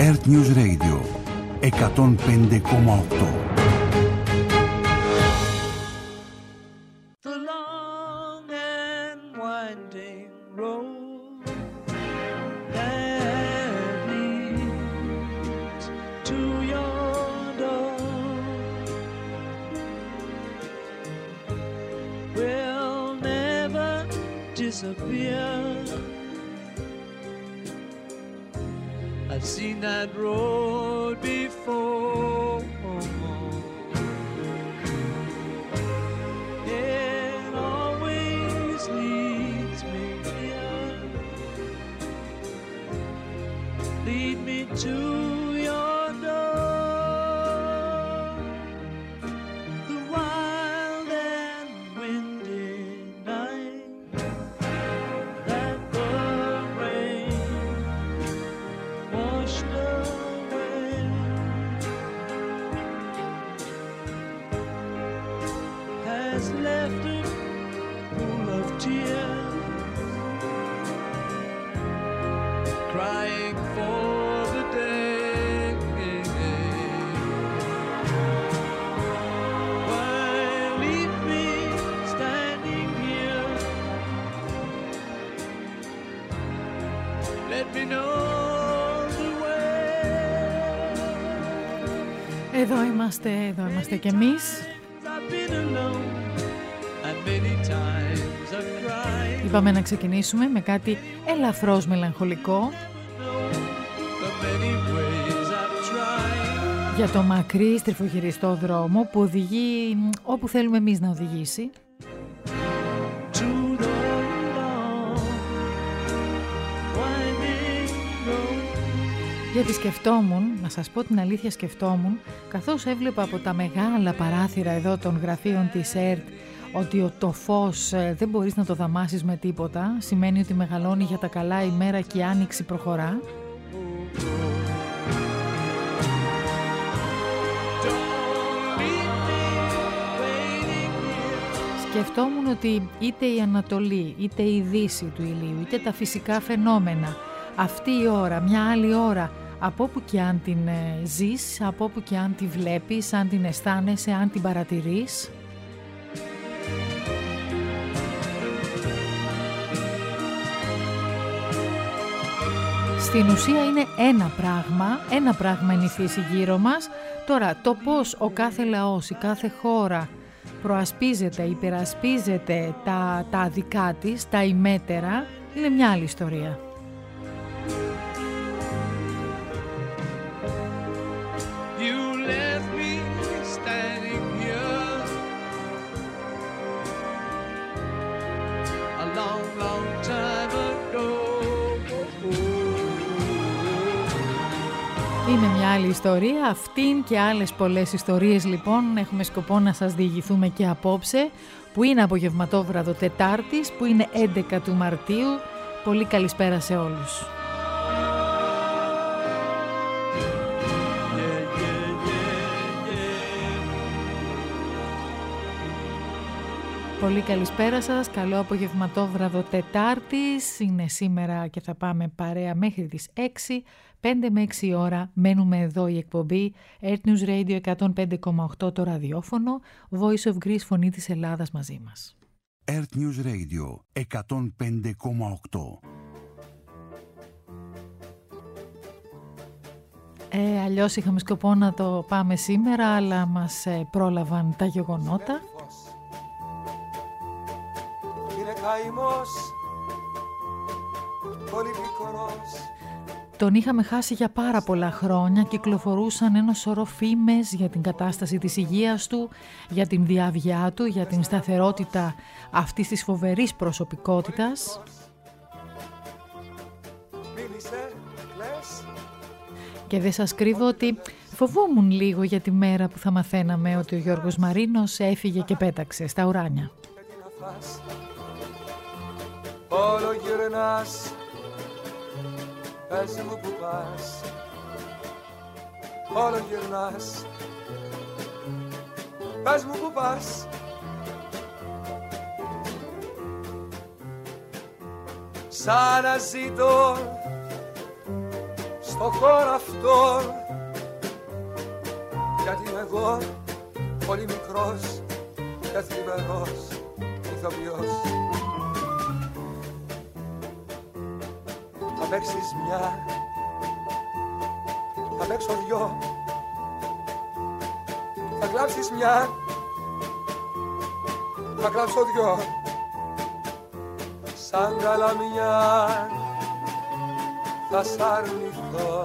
Earth News Radio 105,8. I've seen that road before. It always leads me here. Lead me to your door. The wild and windy night that the rain washed away, has left a pool of tears, crying for the day. Why leave me standing here? Let me know. Εδώ είμαστε κι εμείς. Είπαμε να ξεκινήσουμε με κάτι ελαφρώς μελαγχολικό για το μακρύ στριφογυριστό δρόμο που οδηγεί όπου θέλουμε εμείς να οδηγήσει. Γιατί σκεφτόμουν, να σας πω την αλήθεια, σκεφτόμουν καθώς έβλεπα από τα μεγάλα παράθυρα εδώ των γραφείων της ΕΡΤ ότι το φως δεν μπορείς να το δαμάσεις με τίποτα, σημαίνει ότι μεγαλώνει για τα καλά η μέρα και η άνοιξη προχωρά. Σκεφτόμουν ότι είτε η Ανατολή, είτε η Δύση του ηλίου, είτε τα φυσικά φαινόμενα, αυτή η ώρα, μια άλλη ώρα, από όπου και αν την ζεις, από όπου και αν τη βλέπεις, αν την αισθάνεσαι, αν την παρατηρείς, στην ουσία είναι ένα πράγμα είναι η φύση γύρω μας. Τώρα το πώς ο κάθε λαός, η κάθε χώρα προασπίζεται, υπερασπίζεται τα δικά της, τα ημέτερα, είναι μια άλλη ιστορία. Είναι μια άλλη ιστορία, αυτήν και άλλες πολλές ιστορίες λοιπόν έχουμε σκοπό να σας διηγηθούμε και απόψε, που είναι απογευματόβραδο Τετάρτης, που είναι 11 του Μαρτίου. Πολύ καλησπέρα σε όλους. Πολύ καλησπέρα σας, καλό απογευματόβραδο Τετάρτης, είναι σήμερα και θα πάμε παρέα μέχρι τις 6, 5 με 6 ώρα μένουμε εδώ η εκπομπή Earth News Radio 105,8 το ραδιόφωνο, Voice of Greece, φωνή της Ελλάδας μαζί μας. Earth News Radio 105,8. Αλλιώς είχαμε σκοπό να το πάμε σήμερα, αλλά μας πρόλαβαν τα γεγονότα. Τον είχαμε χάσει για πάρα πολλά χρόνια, κυκλοφορούσαν ένα σωρό φήμες για την κατάσταση της υγείας του, για την διάβγειά του, για την σταθερότητα αυτής της φοβερής προσωπικότητας. Και δεν σας κρύβω ότι φοβόμουν λίγο για τη μέρα που θα μαθαίναμε ότι ο Γιώργος Μαρίνος έφυγε και πέταξε στα ουράνια. Όλο γυρνάς, πες μου που πας. Όλο γυρνάς, πες μου που πας. Σαν να ζητώ στο χώρο αυτό, γιατί είμαι εγώ πολύ μικρός και θλιβερός ηθοποιός. Θα παίξεις μια, θα παίξω δυο, θα κλάψεις μια, θα κλάψω δυο. Σαν καλαμιά θα σ' αρνηθώ,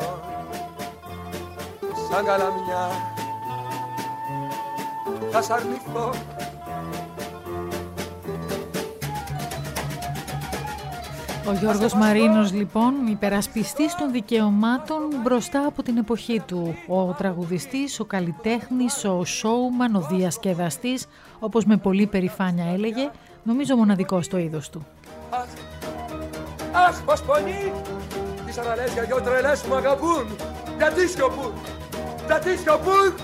σαν καλαμιά θα σ' αρνηθώ. Ο Γιώργος Μαρίνος λοιπόν, υπερασπιστής των δικαιωμάτων μπροστά από την εποχή του. Ο τραγουδιστής, ο καλλιτέχνης, ο showman, ο διασκεδαστής, όπως με πολύ περηφάνεια έλεγε, νομίζω μοναδικός στο είδος του. Αχ, πως πονεί! Τι σαν να λες για δυο τρελές που μ' αγαπούν. Γιατί σιωπούν, γιατί σιωπούν.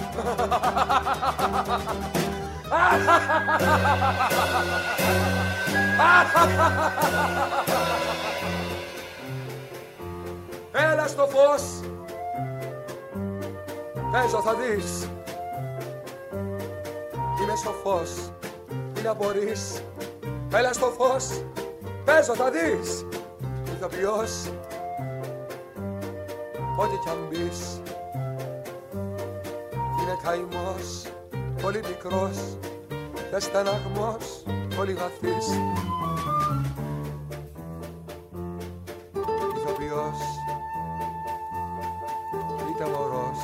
Έλα στο φως, παίζω θα δεις. Είμαι σοφός, τι να μπορείς. Έλα στο φως, παίζω θα δεις. Ηθοποιός, ό,τι κι αν μπεις. Είναι καημός, πολύ μικρός και στεναγμός, πολύ βαθύς. Ηθοποιός, είτε μωρός,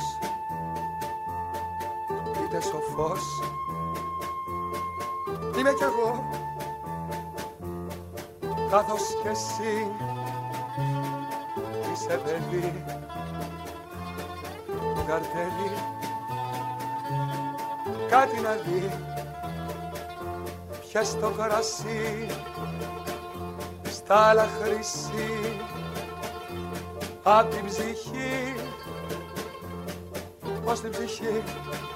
είτε σοφός, είμαι κι εγώ, καθώς κι εσύ είσαι παιδί του καρτέλι. Κάτι να δει, πιες το κρασί στα άλλα χρυσή απ' την ψυχή, ως την ψυχή.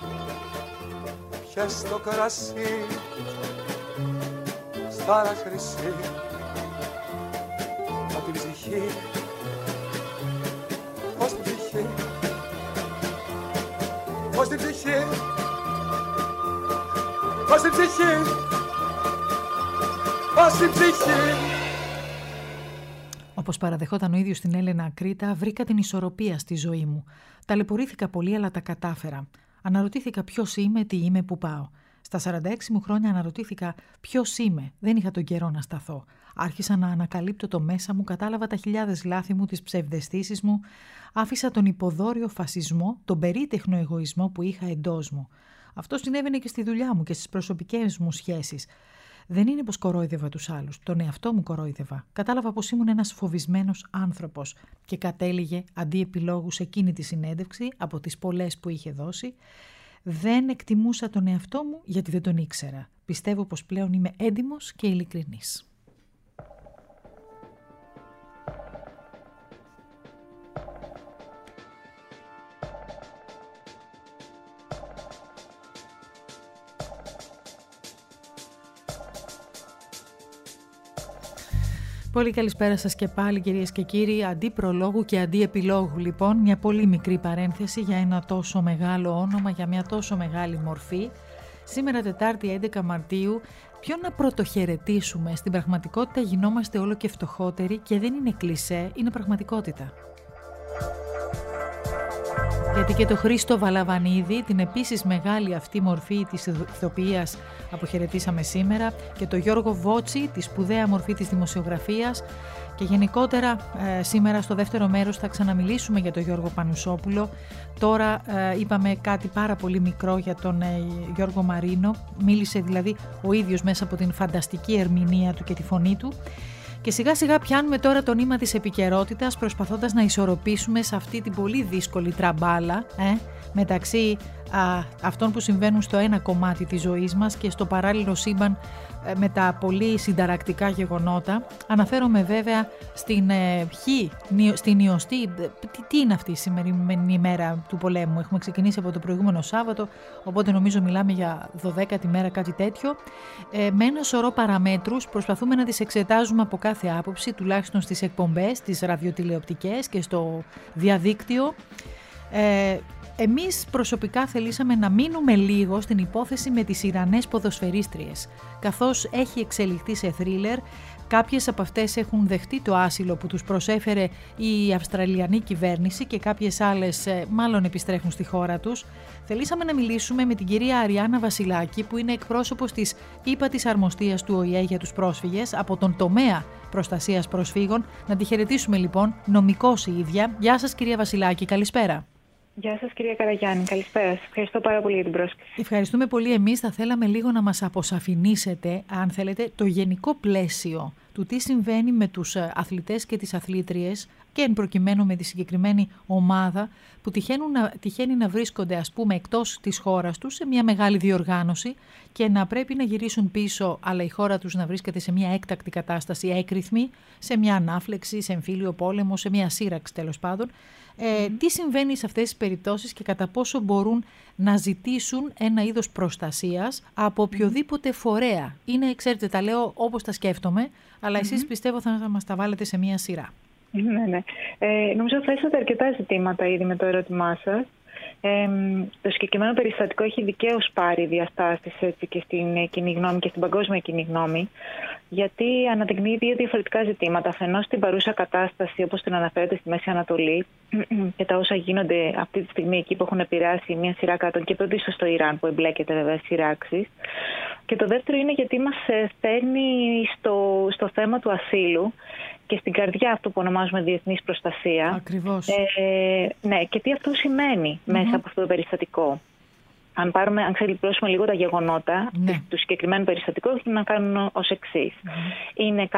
Πιες το κρασί στα άλλα χρυσή απ' την ψυχή, ως την ψυχή, ως την ψυχή, ως την ψυχή, ως την ψυχή. Όπως παραδεχόταν ο ίδιος στην Έλενα Κρήτα, βρήκα την ισορροπία στη ζωή μου. Ταλαιπωρήθηκα πολύ, αλλά τα κατάφερα. Αναρωτήθηκα ποιος είμαι, τι είμαι, πού πάω. Στα 46 μου χρόνια αναρωτήθηκα ποιος είμαι. Δεν είχα τον καιρό να σταθώ. Άρχισα να ανακαλύπτω το μέσα μου, κατάλαβα τα χιλιάδες λάθη μου, τις ψευδαισθήσεις μου. Άφησα τον υποδόριο φασισμό, τον περίτεχνο εγωισμό που είχα εντός μου. Αυτό συνέβαινε και στη δουλειά μου και στις προσωπικές μου σχέσεις. Δεν είναι πως κορόιδευα τους άλλους, τον εαυτό μου κορόιδευα. Κατάλαβα πως ήμουν ένας φοβισμένος άνθρωπος και κατέληγε αντί επιλόγου σε εκείνη τη συνέντευξη από τις πολλές που είχε δώσει. Δεν εκτιμούσα τον εαυτό μου γιατί δεν τον ήξερα. Πιστεύω πως πλέον είμαι έντιμος και ειλικρινής. Πολύ καλησπέρα σας και πάλι κυρίες και κύριοι, αντί προλόγου και αντί επιλόγου λοιπόν, μια πολύ μικρή παρένθεση για ένα τόσο μεγάλο όνομα, για μια τόσο μεγάλη μορφή. Σήμερα Τετάρτη 11 Μαρτίου, ποιον να πρωτοχαιρετήσουμε? Στην πραγματικότητα γινόμαστε όλο και φτωχότεροι και δεν είναι κλισέ, είναι πραγματικότητα. Γιατί και το Χρήστο Βαλαβανίδη, την επίσης μεγάλη αυτή μορφή της ηθοποιίας αποχαιρετήσαμε σήμερα, και το Γιώργο Βότσι, τη σπουδαία μορφή της δημοσιογραφίας, και γενικότερα σήμερα στο δεύτερο μέρος θα ξαναμιλήσουμε για τον Γιώργο Πανουσόπουλο. Τώρα είπαμε κάτι πάρα πολύ μικρό για τον Γιώργο Μαρίνο, μίλησε δηλαδή ο ίδιος μέσα από την φανταστική ερμηνεία του και τη φωνή του. Και σιγά σιγά πιάνουμε τώρα το νήμα της επικαιρότητας, προσπαθώντας να ισορροπήσουμε σε αυτή την πολύ δύσκολη τραμπάλα μεταξύ αυτών που συμβαίνουν στο ένα κομμάτι της ζωής μας και στο παράλληλο σύμπαν με τα πολύ συνταρακτικά γεγονότα. Αναφέρομαι βέβαια στην ιωστή. Τι είναι αυτή η σημερινή ημέρα του πολέμου? Έχουμε ξεκινήσει από το προηγούμενο Σάββατο, οπότε νομίζω μιλάμε για 12η μέρα, κάτι τέτοιο. Με ένα σωρό παραμέτρους προσπαθούμε να τις εξετάζουμε από κάθε άποψη, τουλάχιστον στις εκπομπές, τις ραδιοτηλεοπτικές και στο διαδίκτυο. Εμείς προσωπικά θελήσαμε να μείνουμε λίγο στην υπόθεση με τις Ιρανές ποδοσφαιρίστριες. Καθώς έχει εξελιχθεί σε θρίλερ, κάποιες από αυτές έχουν δεχτεί το άσυλο που τους προσέφερε η Αυστραλιανή κυβέρνηση και κάποιες άλλες μάλλον επιστρέφουν στη χώρα τους. Θελήσαμε να μιλήσουμε με την κυρία Αριάννα Βασιλάκη, που είναι εκπρόσωπος της ΥΠΑΤΗΣ Αρμοστίας του ΟΗΕ για τους πρόσφυγες από τον τομέα προστασίας προσφύγων. Να τη χαιρετήσουμε λοιπόν, νομικός η ίδια. Γεια σας κυρία Βασιλάκη, καλησπέρα. Γεια σας κυρία Καραγιάννη, καλησπέρα σας. Ευχαριστώ πάρα πολύ για την πρόσκληση. Ευχαριστούμε πολύ εμείς. Θα θέλαμε λίγο να μας αποσαφηνίσετε, αν θέλετε, το γενικό πλαίσιο του τι συμβαίνει με τους αθλητές και τις αθλήτριες και εν προκειμένου με τη συγκεκριμένη ομάδα που τυχαίνει να βρίσκονται, ας πούμε, εκτός της χώρας τους σε μια μεγάλη διοργάνωση και να πρέπει να γυρίσουν πίσω, αλλά η χώρα τους να βρίσκεται σε μια έκτακτη κατάσταση έκρηθμη, σε μια ανάφλεξη, σε εμφύλιο πόλεμο, σε μια σύραξη τέλος πάντων. Τι συμβαίνει σε αυτές τις περιπτώσεις και κατά πόσο μπορούν να ζητήσουν ένα είδος προστασίας από οποιοδήποτε φορέα? Είναι, ξέρετε, τα λέω όπως τα σκέφτομαι, αλλά εσείς πιστεύω θα μας τα βάλετε σε μια σειρά. Ναι. Νομίζω θέσατε αρκετά ζητήματα ήδη με το ερώτημά σας. Το συγκεκριμένο περιστατικό έχει δικαίως πάρει διαστάσεις έτσι, και στην κοινή γνώμη και στην παγκόσμια κοινή γνώμη, γιατί αναδεικνύει δύο διαφορετικά ζητήματα. Αφενός την παρούσα κατάσταση, όπως την αναφέρεται στη Μέση Ανατολή, και τα όσα γίνονται αυτή τη στιγμή εκεί που έχουν επηρεάσει μια σειρά κρατών και πρωτίστως στο Ιράν, που εμπλέκεται βέβαια σειράξεις. Και το δεύτερο είναι γιατί μας φέρνει στο θέμα του ασύλου και στην καρδιά αυτού που ονομάζουμε διεθνής προστασία. Ακριβώς. Ναι, και τι αυτό σημαίνει μέσα από αυτό το περιστατικό. Αν ξελιπλώσουμε λίγο τα γεγονότα του συγκεκριμένου περιστατικού, έχουν να κάνουν ως εξής. Είναι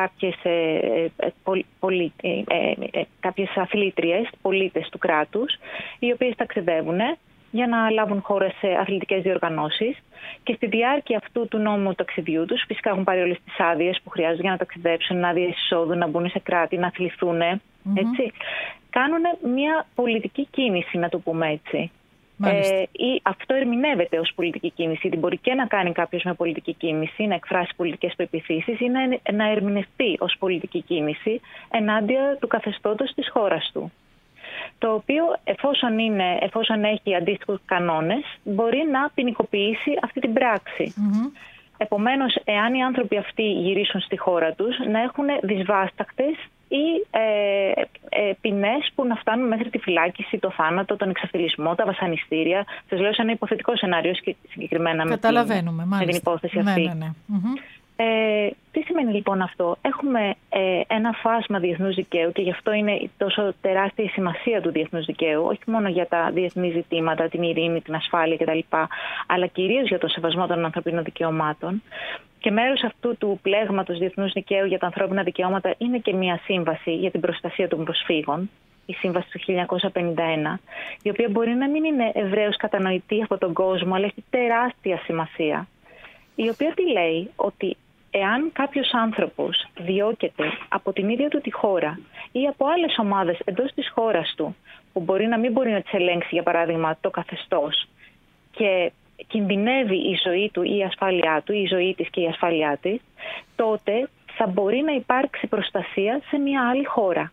κάποιες αθλήτριες, πολίτες του κράτους, οι οποίες ταξιδεύουν για να λάβουν χώρα σε αθλητικές διοργανώσεις και στη διάρκεια αυτού του νόμου ταξιδιού τους, φυσικά έχουν πάρει όλες τις άδειες που χρειάζονται για να ταξιδέψουν, άδειες εισόδου, να μπουν σε κράτη, να αθληθούν, έτσι. Κάνουν μια πολιτική κίνηση, να το πούμε έτσι. Ή αυτό ερμηνεύεται ως πολιτική κίνηση, γιατί μπορεί και να κάνει κάποιος με πολιτική κίνηση, να εκφράσει πολιτικές πεποιθήσεις ή να ερμηνευτεί ως πολιτική κίνηση ενάντια του καθεστώτος της χώρας του. Το οποίο εφόσον έχει αντίστοιχους κανόνες, μπορεί να ποινικοποιήσει αυτή την πράξη. Επομένως, εάν οι άνθρωποι αυτοί γυρίσουν στη χώρα τους, να έχουν δυσβάστακτες ή ποινές που να φτάνουν μέχρι τη φυλάκιση, το θάνατο, τον εξαφιλισμό, τα βασανιστήρια. Σας λέω σε ένα υποθετικό σενάριο συγκεκριμένα με την υπόθεση αυτή. Ναι. Τι σημαίνει λοιπόν αυτό? Έχουμε ένα φάσμα διεθνούς δικαίου και γι' αυτό είναι τόσο τεράστια η σημασία του διεθνούς δικαίου, όχι μόνο για τα διεθνή ζητήματα, την ειρήνη, την ασφάλεια κτλ., αλλά κυρίως για τον σεβασμό των ανθρωπίνων δικαιωμάτων. Και μέρος αυτού του πλέγματος διεθνούς δικαίου για τα ανθρώπινα δικαιώματα είναι και μια σύμβαση για την προστασία των προσφύγων, η σύμβαση του 1951, η οποία μπορεί να μην είναι ευρέως κατανοητή από τον κόσμο, αλλά έχει τεράστια σημασία. Η οποία τι λέει? Ότι εάν κάποιος άνθρωπος διώκεται από την ίδια του τη χώρα ή από άλλες ομάδες εντός της χώρας του, που μπορεί να μην μπορεί να τις ελέγξει, για παράδειγμα, το καθεστώς, και κινδυνεύει η ζωή του ή η ασφάλειά του, η ζωή της και η ασφάλειά της, τότε θα μπορεί να υπάρξει προστασία σε μια άλλη χώρα.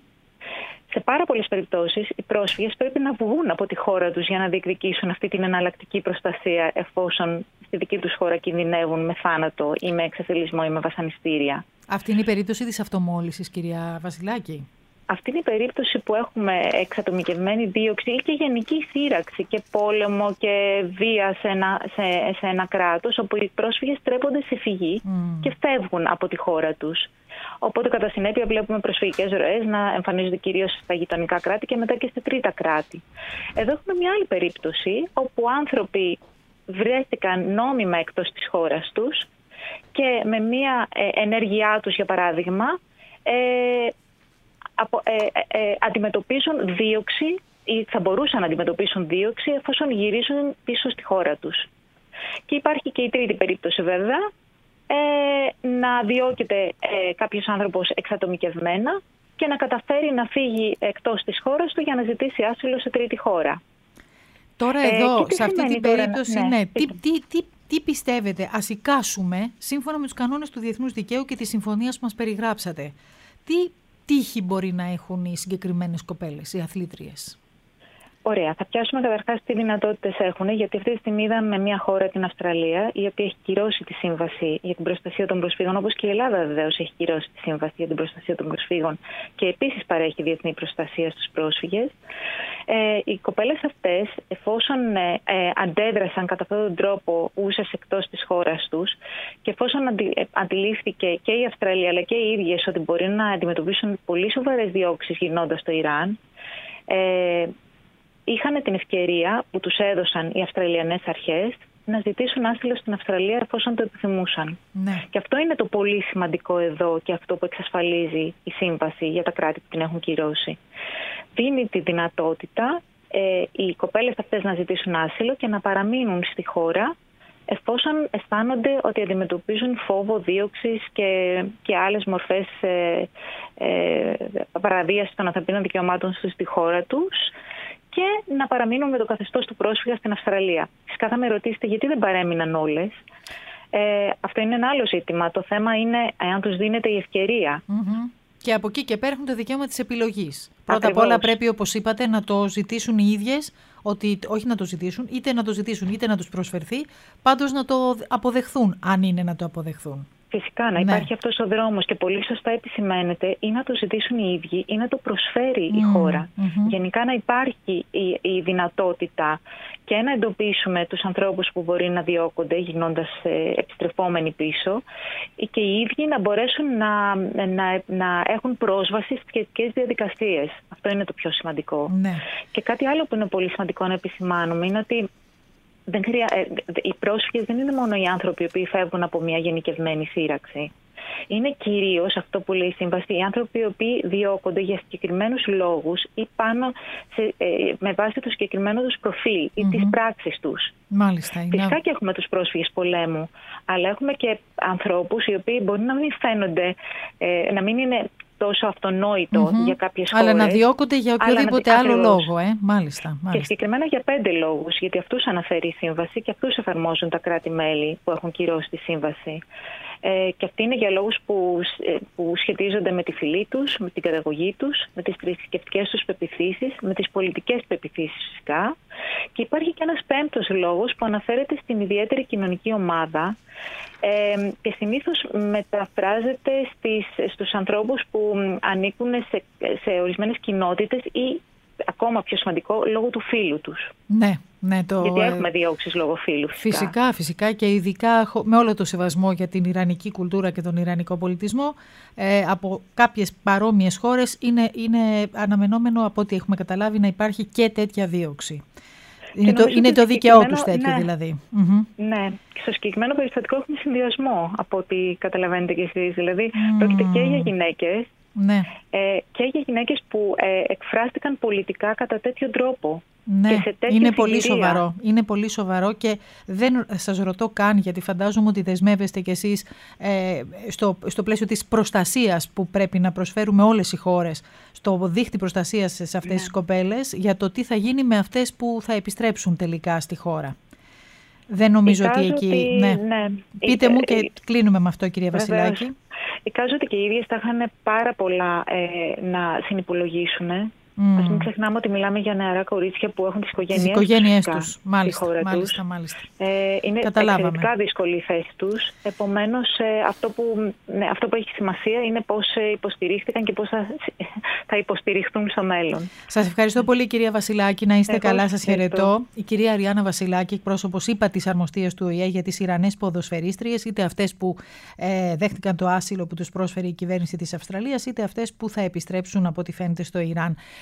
Σε πάρα πολλές περιπτώσεις οι πρόσφυγες πρέπει να βγουν από τη χώρα τους για να διεκδικήσουν αυτή την εναλλακτική προστασία, εφόσον στη δική τους χώρα κινδυνεύουν με θάνατο ή με εξαφιλισμό ή με βασανιστήρια. Αυτή είναι η περίπτωση της αυτομόλυσης, κυρία Βασιλάκη. Αυτή είναι η περίπτωση που έχουμε εξατομικευμένη δίωξη ή και γενική σύραξη και πόλεμο και βία σε ένα κράτος, όπου οι πρόσφυγες τρέπονται σε φυγή και φεύγουν από τη χώρα τους. Οπότε κατά συνέπεια βλέπουμε προσφυγικές ροές να εμφανίζονται κυρίως στα γειτονικά κράτη και μετά και στα τρίτα κράτη. Εδώ έχουμε μια άλλη περίπτωση όπου άνθρωποι βρέθηκαν νόμιμα εκτός της χώρας τους και με μια ενέργειά τους, για παράδειγμα, αντιμετωπίζουν δίωξη ή θα μπορούσαν να αντιμετωπίσουν δίωξη εφόσον γυρίζουν πίσω στη χώρα τους. Και υπάρχει και η τρίτη περίπτωση βέβαια, να διώκεται κάποιος άνθρωπος εξατομικευμένα και να καταφέρει να φύγει εκτός της χώρας του για να ζητήσει άσυλο σε τρίτη χώρα. Τώρα εδώ, σε αυτή την τώρα, περίπτωση, τι πιστεύετε, ας εικάσουμε, σύμφωνα με τους κανόνες του διεθνούς δικαίου και τη συμφωνία που μας περιγράψατε, τι τύχη μπορεί να έχουν οι συγκεκριμένες κοπέλες, οι αθλήτριες? Ωραία. Θα πιάσουμε καταρχάς τι δυνατότητες έχουν, γιατί αυτή τη στιγμή είδαμε μια χώρα, την Αυστραλία, η οποία έχει κυρώσει τη σύμβαση για την προστασία των προσφύγων, όπως και η Ελλάδα βεβαίως έχει κυρώσει τη σύμβαση για την προστασία των προσφύγων και επίσης παρέχει διεθνή προστασία στους πρόσφυγες. Οι κοπέλες αυτές, εφόσον αντέδρασαν κατά αυτόν τον τρόπο ούσες εκτός της χώρας τους και εφόσον αντιλήφθηκε και η Αυστραλία αλλά και οι ίδιες ότι μπορεί να αντιμετωπίσουν πολύ σοβαρές διώξεις γυρνώντας στο Ιράν, είχαν την ευκαιρία που τους έδωσαν οι Αυστραλιανές αρχές να ζητήσουν άσυλο στην Αυστραλία εφόσον το επιθυμούσαν. Ναι. Και αυτό είναι το πολύ σημαντικό εδώ και αυτό που εξασφαλίζει η σύμβαση για τα κράτη που την έχουν κυρώσει. Δίνει τη δυνατότητα οι κοπέλες αυτές να ζητήσουν άσυλο και να παραμείνουν στη χώρα εφόσον αισθάνονται ότι αντιμετωπίζουν φόβο δίωξης και άλλες μορφές παραβίασης των ανθρωπίνων δικαιωμάτων στη χώρα τους, και να παραμείνουν με το καθεστώς του πρόσφυγα στην Αυστραλία. Φυσικά θα με ρωτήσετε γιατί δεν παρέμειναν όλες. Αυτό είναι ένα άλλο ζήτημα. Το θέμα είναι αν τους δίνεται η ευκαιρία. Mm-hmm. Και από εκεί και πέρα έχουν το δικαίωμα της επιλογής. Πρώτα απ' όλα πρέπει, όπως είπατε, να το ζητήσουν οι ίδιες, ότι όχι να το ζητήσουν, είτε να το ζητήσουν είτε να τους προσφερθεί, πάντως να το αποδεχθούν, αν είναι να το αποδεχθούν. Φυσικά, να υπάρχει αυτός ο δρόμος και πολύ σωστά επισημαίνεται, ή να το ζητήσουν οι ίδιοι ή να το προσφέρει η χώρα. Γενικά να υπάρχει η δυνατότητα και να εντοπίσουμε τους ανθρώπους που μπορεί να διώκονται γυρνώντας επιστρεφόμενοι πίσω, και οι ίδιοι να μπορέσουν να έχουν πρόσβαση στις σχετικές διαδικασίες. Αυτό είναι το πιο σημαντικό. Και κάτι άλλο που είναι πολύ σημαντικό να επισημάνουμε είναι ότι οι πρόσφυγες δεν είναι μόνο οι άνθρωποι που φεύγουν από μια γενικευμένη σύραξη. Είναι κυρίως αυτό που λέει η Σύμβαση, οι άνθρωποι οι οποίοι διώκονται για συγκεκριμένους λόγους ή με βάση το συγκεκριμένο τους προφίλ ή τις πράξεις τους. Μάλιστα. Φυσικά και έχουμε τους πρόσφυγες πολέμου, αλλά έχουμε και ανθρώπους οι οποίοι μπορεί να μην φαίνονται, να μην είναι τόσο αυτονόητο για κάποιες χώρες. Αλλά να διώκονται για οποιοδήποτε άλλο λόγο. Μάλιστα. Και συγκεκριμένα για 5 λόγους, γιατί αυτούς αναφέρει η Σύμβαση και αυτούς εφαρμόζουν τα κράτη-μέλη που έχουν κυρώσει τη Σύμβαση. Και αυτοί είναι για λόγους που σχετίζονται με τη φυλή τους, με την καταγωγή τους, με τις θρησκευτικές τους πεποιθήσεις, με τις πολιτικές πεποιθήσεις φυσικά. Και υπάρχει και ένας 5ος λόγος που αναφέρεται στην ιδιαίτερη κοινωνική ομάδα και συνήθως μεταφράζεται στους ανθρώπους που ανήκουν σε ορισμένες κοινότητες ή, ακόμα πιο σημαντικό, λόγω του φύλου τους. Ναι, γιατί έχουμε διώξεις λόγω φύλου. Φυσικά και ειδικά με όλο το σεβασμό για την ιρανική κουλτούρα και τον ιρανικό πολιτισμό, από κάποιες παρόμοιες χώρες είναι αναμενόμενο, από ό,τι έχουμε καταλάβει, να υπάρχει και τέτοια δίωξη. Είναι το δίκαιό τους τέτοιο δηλαδή. Ναι, στο συγκεκριμένο περιστατικό έχουμε συνδυασμό από ό,τι καταλαβαίνετε και εσείς. Δηλαδή πρόκειται και για γυναίκες και για γυναίκες που εκφράστηκαν πολιτικά κατά τέτοιο τρόπο. Ναι, είναι πολύ σοβαρό. Είναι πολύ σοβαρό και δεν σας ρωτώ καν, γιατί φαντάζομαι ότι δεσμεύεστε κι εσείς στο πλαίσιο της προστασίας που πρέπει να προσφέρουμε όλες οι χώρες, στο δίχτυ προστασίας σε αυτές τις κοπέλες, για το τι θα γίνει με αυτές που θα επιστρέψουν τελικά στη χώρα. Δεν νομίζω ότι εκεί... Πείτε μου και κλείνουμε με αυτό, κυρία Βασιλάκη. Εικάζω ότι και οι ίδιες θα είχαν πάρα πολλά να συνυπολογίσουν. Ας μην ξεχνάμε ότι μιλάμε για νεαρά κορίτσια που έχουν τις οικογένειές τους στη χώρα τους. Είναι εξαιρετικά δύσκολη η θέση τους. Επομένως, αυτό που έχει σημασία είναι πώς υποστηρίχθηκαν και πώς θα υποστηριχθούν στο μέλλον. Σας ευχαριστώ πολύ, κυρία Βασιλάκη. Να είστε καλά, σας χαιρετώ. Η κυρία Αριάννα Βασιλάκη, εκπρόσωπος ΥΠΑ της Αρμοστίας του ΟΗΕ για τις Ιρανές ποδοσφαιρίστριες, είτε αυτές που δέχτηκαν το άσυλο που τους πρόσφερε η κυβέρνηση της Αυστραλίας, είτε αυτές που θα επιστρέψουν από ό,τι φαίνεται στο Ιράν.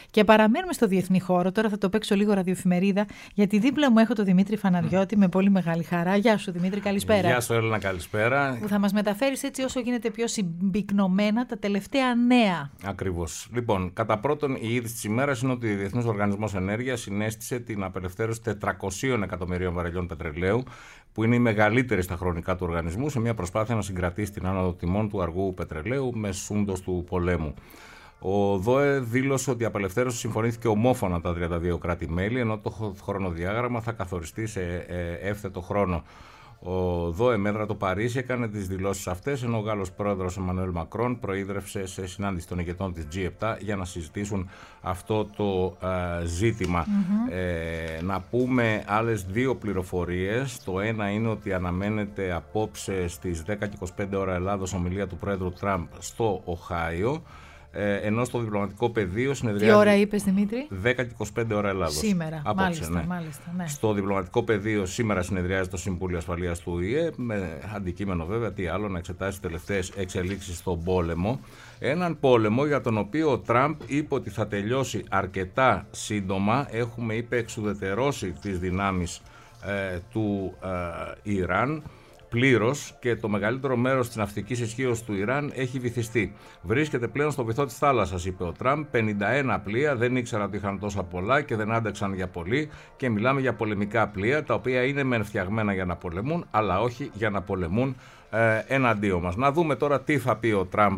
Και παραμένουμε στο διεθνή χώρο. Τώρα θα το παίξω λίγο ραδιοεφημερίδα, γιατί δίπλα μου έχω τον Δημήτρη Φαναριώτη με πολύ μεγάλη χαρά. Γεια σου, Δημήτρη, καλησπέρα. Γεια σου, Έλληνα, καλησπέρα. Που θα μας μεταφέρεις έτσι όσο γίνεται πιο συμπυκνωμένα τα τελευταία νέα. Ακριβώς. Λοιπόν, κατά πρώτον, η είδηση της ημέρας είναι ότι ο Διεθνής Οργανισμός Ενέργειας συνέστησε την απελευθέρωση 400 εκατομμυρίων βαρελιών πετρελαίου, που είναι η μεγαλύτερη στα χρονικά του οργανισμού, σε μια προσπάθεια να συγκρατήσει την άνοδο τιμών του αργού πετρελαίου με σούντος του πολέμου. Ο ΔΟΕ δήλωσε ότι η απελευθέρωση συμφωνήθηκε ομόφωνα τα 32 κράτη-μέλη, ενώ το χρονοδιάγραμμα θα καθοριστεί σε εύθετο χρόνο. Ο ΔΟΕ μέτρα το Παρίσι έκανε τις δηλώσεις αυτές, ενώ ο Γάλλος πρόεδρος Εμμανουέλ Μακρόν προείδρευσε σε συνάντηση των ηγετών της G7 για να συζητήσουν αυτό το ζήτημα. Να πούμε άλλες δύο πληροφορίες. Το ένα είναι ότι αναμένεται απόψε στις 10:25 ώρα Ελλάδος ομιλία του πρόεδρου Τραμπ στο Οχάιο, ενώ στο διπλωματικό πεδίο συνεδριάζει. Τι ώρα είπες, Δημήτρη? 10:25 ώρα Ελλάδος. Σήμερα. Απόψε, μάλιστα, ναι. Στο διπλωματικό πεδίο σήμερα συνεδριάζει το Συμβούλιο Ασφαλείας του ΟΗΕ, με αντικείμενο βέβαια τι άλλο, να εξετάσει τις τελευταίες εξελίξεις στον πόλεμο. Έναν πόλεμο για τον οποίο ο Τραμπ είπε ότι θα τελειώσει αρκετά σύντομα. Έχουμε, είπε, εξουδετερώσει τις δυνάμεις του Ιράν πλήρως και το μεγαλύτερο μέρος της ναυτικής ισχύως του Ιράν έχει βυθιστεί. Βρίσκεται πλέον στο βυθό της θάλασσας, είπε ο Τραμπ. 51 πλοία, δεν ήξερα ότι είχαν τόσα πολλά και δεν άντεξαν για πολύ. Και μιλάμε για πολεμικά πλοία, τα οποία είναι μεν φτιαγμένα για να πολεμούν, αλλά όχι για να πολεμούν εναντίον μας. Να δούμε τώρα τι θα πει ο Τραμπ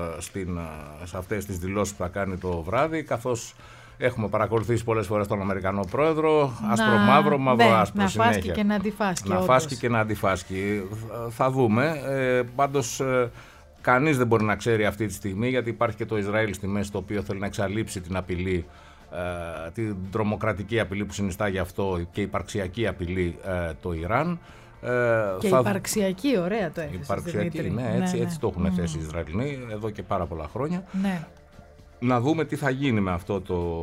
σε αυτές τις δηλώσεις που θα κάνει το βράδυ, καθώς έχουμε παρακολουθήσει πολλές φορές τον Αμερικανό πρόεδρο, άσπρο-μαύρο, μαύρο-άσπρο. Να φάσκει και να αντιφάσκει. Να φάσκει και να αντιφάσκει. Θα δούμε. Πάντως, κανείς δεν μπορεί να ξέρει αυτή τη στιγμή, γιατί υπάρχει και το Ισραήλ στη μέση, το οποίο θέλει να εξαλείψει την απειλή, την τρομοκρατική απειλή που συνιστά γι' αυτό και υπαρξιακή απειλή το Ιράν. Και υπαρξιακή, ωραία το έθεσες. Υπαρξιακή, ναι, έτσι το έχουν θέσει οι Ισραηλινοί εδώ και πάρα πολλά χρόνια. Ναι. Να δούμε τι θα γίνει με αυτό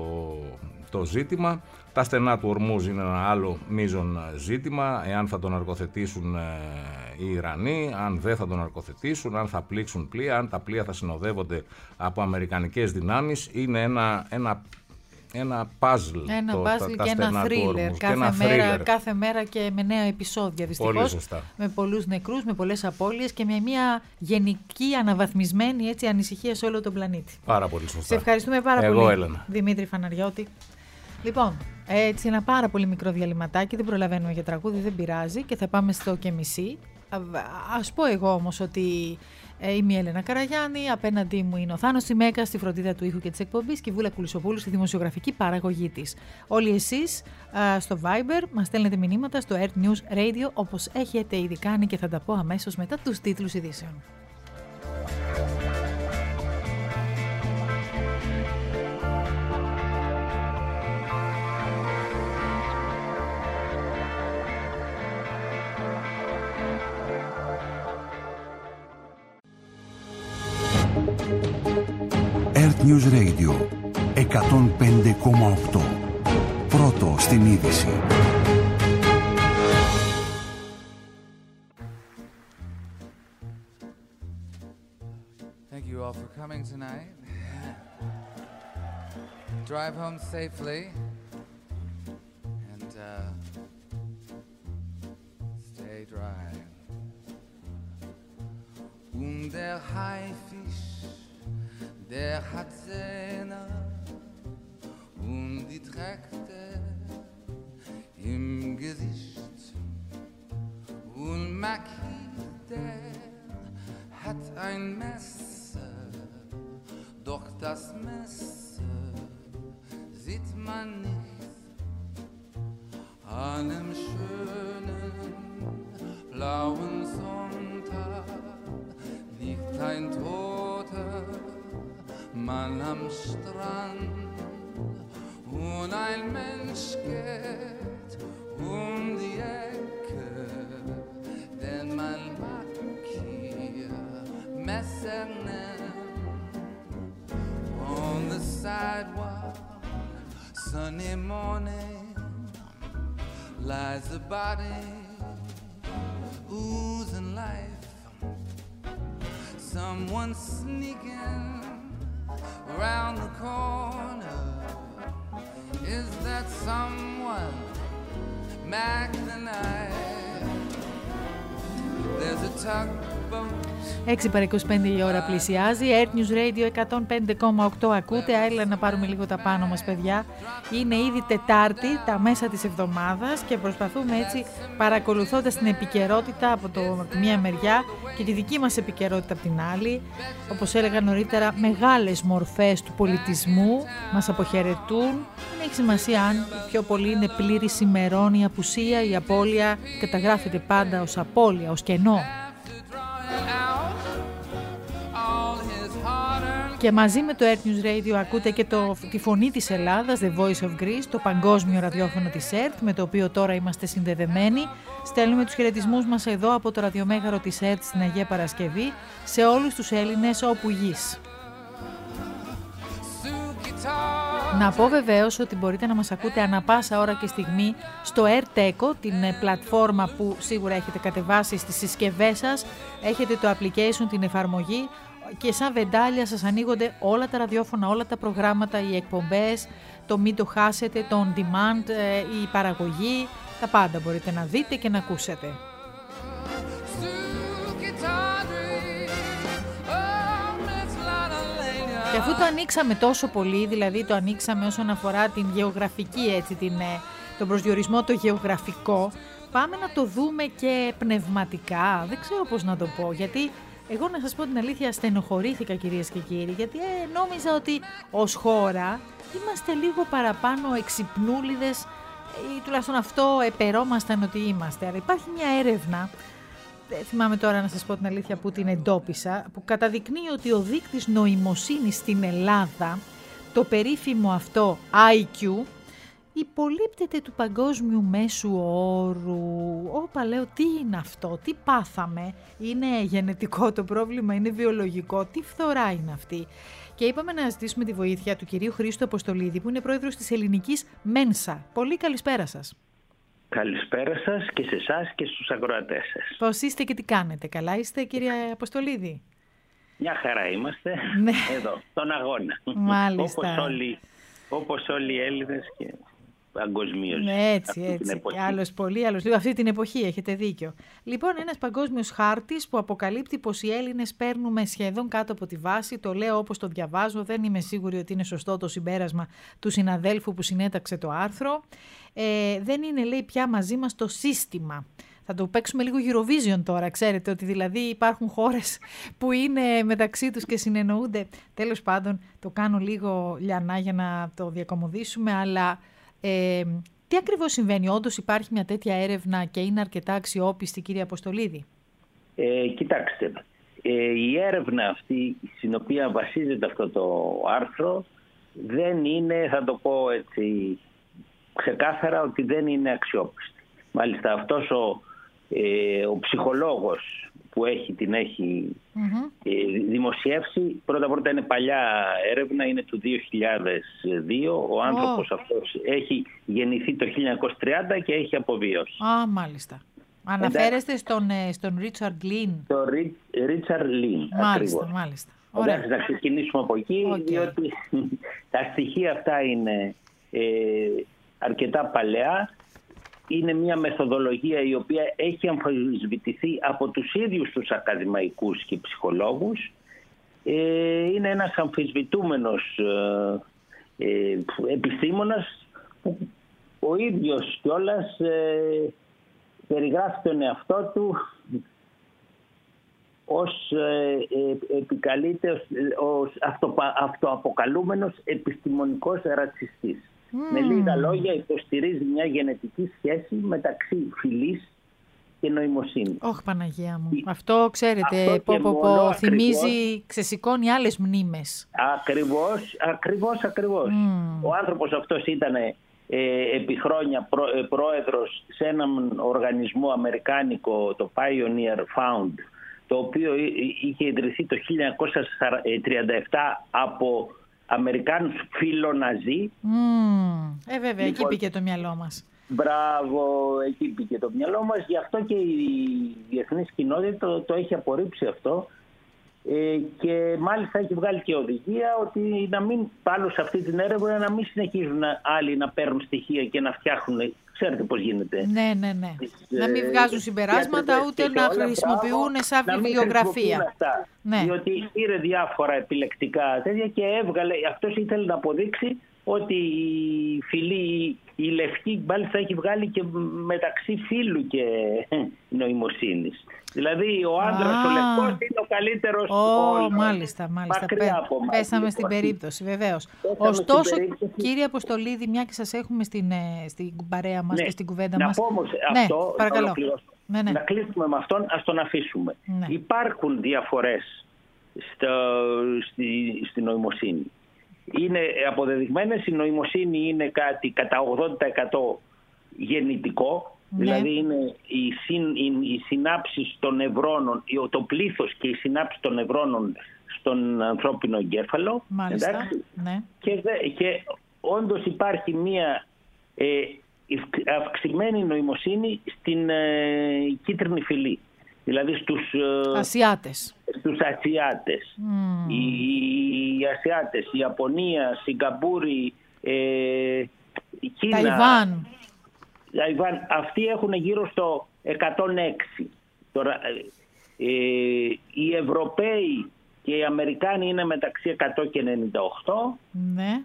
το ζήτημα. Τα στενά του Ορμούζ είναι ένα άλλο μείζον ζήτημα. Εάν θα τον αρκοθετήσουν οι Ιρανοί, αν δεν θα τον αρκοθετήσουν, αν θα πλήξουν πλοία, αν τα πλοία θα συνοδεύονται από αμερικανικές δυνάμεις. Είναι ένα puzzle. Ένα puzzle και ένα thriller. Κάθε μέρα και με νέα επεισόδια, δυστυχώς. Πολύ σωστά. Με πολλούς νεκρούς, με πολλές απώλειες και με μια γενική αναβαθμισμένη ανησυχία σε όλο τον πλανήτη. Πάρα πολύ σωστά. Σε ευχαριστούμε πάρα πολύ, Έλενα. Δημήτρη Φαναριώτη. Λοιπόν, έτσι ένα πάρα πολύ μικρό διαλυματάκι, δεν προλαβαίνουμε για τραγούδι, δεν πειράζει και θα πάμε στο και μισή. Ας πω εγώ όμως ότι είμαι η Έλενα Καραγιάννη, απέναντί μου είναι ο Θάνος Τσιμέκας στη φροντίδα του ήχου και της εκπομπής και η Βούλα Κουλισοπούλου στη δημοσιογραφική παραγωγή της. Όλοι εσείς στο Viber μας στέλνετε μηνύματα στο Earth News Radio, όπως έχετε ήδη κάνει και θα τα πω αμέσως μετά τους τίτλους ειδήσεων. Earth News Radio 105,8. Πρώτο στην είδηση. Thank you all for coming tonight. Drive home safely and stay dry. Der Haifisch, der hat Zähne und die trägt er im Gesicht. Und Maki, der hat ein Messer, doch das Messer sieht man nicht. An einem schönen blauen Sonntag liegt ein toter Mann am Strand und ein Mensch geht um die Ecke, den man Maki Messer nennt. On the sidewalk, sunny morning, lies a body oozing life. Someone sneaking around the corner met someone back tonight. There's a tugboat. 6 παρά 25 η ώρα πλησιάζει. Earth News Radio 105,8 ακούτε. Άιλα να πάρουμε λίγο τα πάνω μας, παιδιά. Είναι ήδη Τετάρτη, τα μέσα της εβδομάδας, και προσπαθούμε έτσι, παρακολουθώντας την επικαιρότητα από τη μία μεριά και τη δική μας επικαιρότητα από την άλλη. Όπως έλεγα νωρίτερα, μεγάλες μορφές του πολιτισμού μας αποχαιρετούν. Δεν έχει σημασία αν πιο πολύ είναι πλήρης ημερών, η απουσία, η απώλεια καταγράφεται πάντα ως απώλεια, ως κενό. Και μαζί με το Earth News Radio ακούτε και τη φωνή της Ελλάδας, The Voice of Greece, το παγκόσμιο ραδιόφωνο της Earth, με το οποίο τώρα είμαστε συνδεδεμένοι. Στέλνουμε τους χαιρετισμούς μας εδώ από το ραδιομέγαρο της Earth στην Αγία Παρασκευή σε όλους τους Έλληνες όπου γης. Να πω βεβαίως ότι μπορείτε να μας ακούτε ανά πάσα ώρα και στιγμή στο AirTeco, την πλατφόρμα που σίγουρα έχετε κατεβάσει στις συσκευές σας. Έχετε το application, την εφαρμογή, και σαν βεντάλια σας ανοίγονται όλα τα ραδιόφωνα, όλα τα προγράμματα, οι εκπομπές, το μην το χάσετε, το on demand, η παραγωγή, τα πάντα μπορείτε να δείτε και να ακούσετε. Και αφού το ανοίξαμε τόσο πολύ, δηλαδή το ανοίξαμε όσον αφορά την γεωγραφική, έτσι, τον προσδιορισμό το γεωγραφικό, πάμε να το δούμε και πνευματικά, δεν ξέρω πώς να το πω, γιατί εγώ να σας πω την αλήθεια στενοχωρήθηκα, κυρίες και κύριοι, γιατί νόμιζα ότι ως χώρα είμαστε λίγο παραπάνω εξυπνούλιδες, ή τουλάχιστον αυτό επερόμασταν ότι είμαστε. Αλλά υπάρχει μια έρευνα, δεν θυμάμαι τώρα να σας πω την αλήθεια που την εντόπισα, που καταδεικνύει ότι ο δείκτης νοημοσύνης στην Ελλάδα, το περίφημο αυτό IQ, υπολείπτεται του παγκόσμιου μέσου όρου. Όπα, λέω, τι είναι αυτό, τι πάθαμε, είναι γενετικό το πρόβλημα, είναι βιολογικό, τι φθορά είναι αυτή. Και είπαμε να ζητήσουμε τη βοήθεια του κυρίου Χρήστου Αποστολίδη, που είναι πρόεδρος της Ελληνικής Μένσα. Πολύ καλησπέρα σας. Καλησπέρα σας και σε εσάς και στους ακροατές σας. Πώς είστε και τι κάνετε, καλά είστε, κύριε Αποστολίδη? Μια χαρά είμαστε, ναι. Εδώ, στον αγώνα. Μάλιστα. Όπως όλοι οι Έλληνες και παγκοσμίως. Ναι, έτσι. Άλλος πολύ, άλλος λίγο. Αυτή την εποχή έχετε δίκιο. Λοιπόν, ένας παγκόσμιος χάρτης που αποκαλύπτει πως οι Έλληνες παίρνουμε σχεδόν κάτω από τη βάση. Το λέω όπως το διαβάζω, δεν είμαι σίγουρη ότι είναι σωστό το συμπέρασμα του συναδέλφου που συνέταξε το άρθρο. Δεν είναι, λέει, πια μαζί μας το σύστημα. Θα το παίξουμε λίγο Eurovision τώρα, ξέρετε, ότι δηλαδή υπάρχουν χώρες που είναι μεταξύ τους και συνεννοούνται. Τέλος πάντων, το κάνω λίγο λιανά για να το διακομωδήσουμε, αλλά τι ακριβώς συμβαίνει? Όντως υπάρχει μια τέτοια έρευνα και είναι αρκετά αξιόπιστη, κύριε Αποστολίδη? Κοιτάξτε, η έρευνα αυτή στην οποία βασίζεται αυτό το άρθρο δεν είναι, θα το πω έτσι ξεκάθαρα, ότι δεν είναι αξιόπιστη. Μάλιστα αυτός ο ψυχολόγος που την έχει δημοσιεύσει, πρώτα είναι παλιά έρευνα, είναι του 2002. Ο άνθρωπος αυτός έχει γεννηθεί το 1930 και έχει αποβιώσει. Μάλιστα. Αναφέρεστε στον Ρίτσαρντ Λιν. Το Ρίτσαρντ Λιν, μάλιστα. Εντάξει, να ξεκινήσουμε από εκεί, διότι τα στοιχεία αυτά είναι αρκετά παλαιά. Είναι μια μεθοδολογία η οποία έχει αμφισβητηθεί από τους ίδιους τους ακαδημαϊκούς και ψυχολόγους. Είναι ένας αμφισβητούμενος επιστήμονας που ο ίδιος κιόλας περιγράφει τον εαυτό του ως επικαλείται ως αυτοαποκαλούμενος επιστημονικός ρατσιστής. Με λίγα λόγια, υποστηρίζει μια γενετική σχέση μεταξύ φυλής και νοημοσύνης. Παναγία μου. Αυτό ξέρετε, θυμίζει, ξεσηκώνει άλλες μνήμες. Ακριβώς. Ο άνθρωπος αυτός ήταν επί χρόνια πρόεδρος σε έναν οργανισμό αμερικάνικο, το Pioneer Fund, το οποίο είχε ιδρυθεί το 1937 από Αμερικάνους φιλοναζί. Βέβαια, εκεί πήγε το μυαλό μας. Μπράβο, εκεί πήγε το μυαλό μας. Γι' αυτό και η διεθνής κοινότητα το έχει απορρίψει αυτό Και μάλιστα έχει βγάλει και οδηγία ότι να μην πάνω σε αυτή την έρευνα να μην συνεχίζουν άλλοι να παίρνουν στοιχεία και να φτιάχνουν. Ξέρετε πώς γίνεται. Ναι. Να μην βγάζουν συμπεράσματα ούτε να χρησιμοποιούν σαν βιβλιογραφία. Ναι. Διότι πήρε διάφορα επιλεκτικά τέτοια και έβγαλε. Αυτός ήθελε να αποδείξει ότι η φυλή, η λευκή, μάλιστα έχει βγάλει και μεταξύ φύλου και νοημοσύνης. Δηλαδή ο άντρας ο λευκός είναι ο καλύτερος. Μάλιστα. Μακριά από εμάς. Πέσαμε στην περίπτωση, βεβαίως. Ωστόσο, κύριε Αποστολίδη, μια και σας έχουμε στην παρέα μας και στην κουβέντα μας. Να πω όμως αυτό, παρακαλώ. Να κλείσουμε με αυτόν, ας τον αφήσουμε. Ναι. Υπάρχουν διαφορές στη νοημοσύνη. Είναι αποδεδειγμένες, η νοημοσύνη είναι κάτι κατά 80% γεννητικό, δηλαδή είναι οι συνάψεις των νευρώνων, το πλήθος και οι συνάψεις των νευρώνων στον ανθρώπινο εγκέφαλο. Μάλιστα, ναι. Και όντως υπάρχει μία αυξημένη νοημοσύνη στην κίτρινη φυλή. Δηλαδή στους Ασιάτες. Οι Ασιάτες, η Ιαπωνία, Σιγκαπούρη, Κίνα, Ταϊβάν, αυτοί έχουν γύρω στο 106. Τώρα, οι Ευρωπαίοι και οι Αμερικάνοι είναι μεταξύ 100 και 98. Ναι.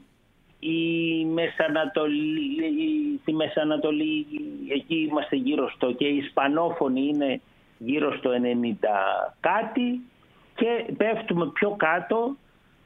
Στη Μεσανατολή εκεί είμαστε γύρω στο, και οι Ισπανόφωνοι είναι γύρω στο 90 κάτι, και πέφτουμε πιο κάτω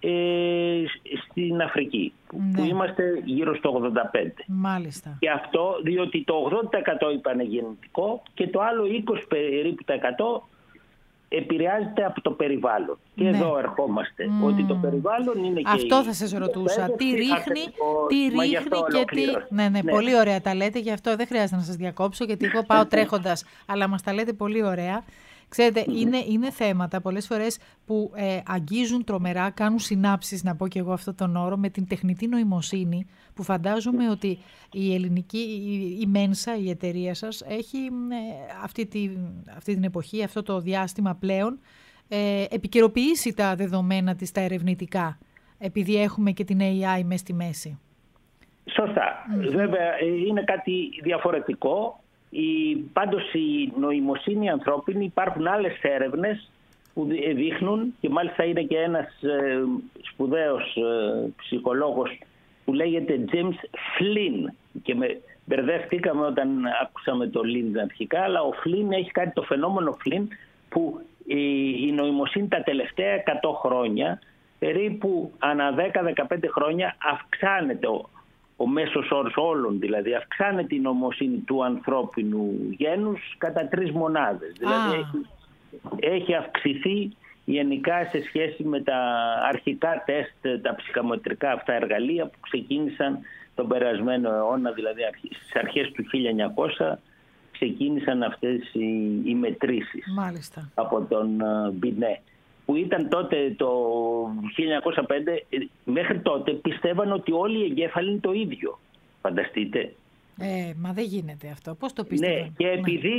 στην Αφρική που είμαστε γύρω στο 85. Μάλιστα. Και αυτό διότι το 80% είπανε γεννητικό και το άλλο 20 περίπου τα 100 επηρεάζεται από το περιβάλλον. Και εδώ ερχόμαστε ότι το περιβάλλον είναι και αυτό θα σας ρωτούσα. Τι ρίχνει και τι... Ναι, πολύ ωραία τα λέτε, γι' αυτό δεν χρειάζεται να σας διακόψω, γιατί εγώ πάω τρέχοντας, αλλά μας τα λέτε πολύ ωραία. Ξέρετε, είναι θέματα πολλές φορές που αγγίζουν τρομερά, κάνουν συνάψεις, να πω και εγώ αυτόν τον όρο, με την τεχνητή νοημοσύνη, που φαντάζομαι ότι η ελληνική, η Μένσα, η εταιρεία σας, έχει αυτή την εποχή, αυτό το διάστημα πλέον, επικαιροποιήσει τα δεδομένα της, τα ερευνητικά, επειδή έχουμε και την AI μες στη μέση. Σωστά. Βέβαια, είναι κάτι διαφορετικό. Πάντως η νοημοσύνη ανθρώπινη, υπάρχουν άλλες έρευνες που δείχνουν, και μάλιστα είναι και ένας σπουδαίος ψυχολόγος που λέγεται James Flynn, και μπερδεύτηκαμε όταν άκουσαμε το Lynn αρχικά, αλλά ο Flynn έχει κάτι το φαινόμενο Flynn που η νοημοσύνη τα τελευταία 100 χρόνια, περίπου ανά 10-15 χρόνια, αυξάνεται ο μέσος όρος όλων, δηλαδή αυξάνεται η νοημοσύνη του ανθρώπινου γένους κατά 3 μονάδες. Δηλαδή έχει αυξηθεί γενικά σε σχέση με τα αρχικά τεστ, τα ψυχομετρικά αυτά εργαλεία που ξεκίνησαν τον περασμένο αιώνα, δηλαδή στις αρχές του 1900 ξεκίνησαν αυτές οι μετρήσεις. Μάλιστα. Από τον Μπινέ, που ήταν τότε το 1905, μέχρι τότε πιστεύαν ότι όλοι οι εγκέφαλοι είναι το ίδιο. Φανταστείτε. Μα δεν γίνεται αυτό. Πώς το πίστευαν? Ναι, και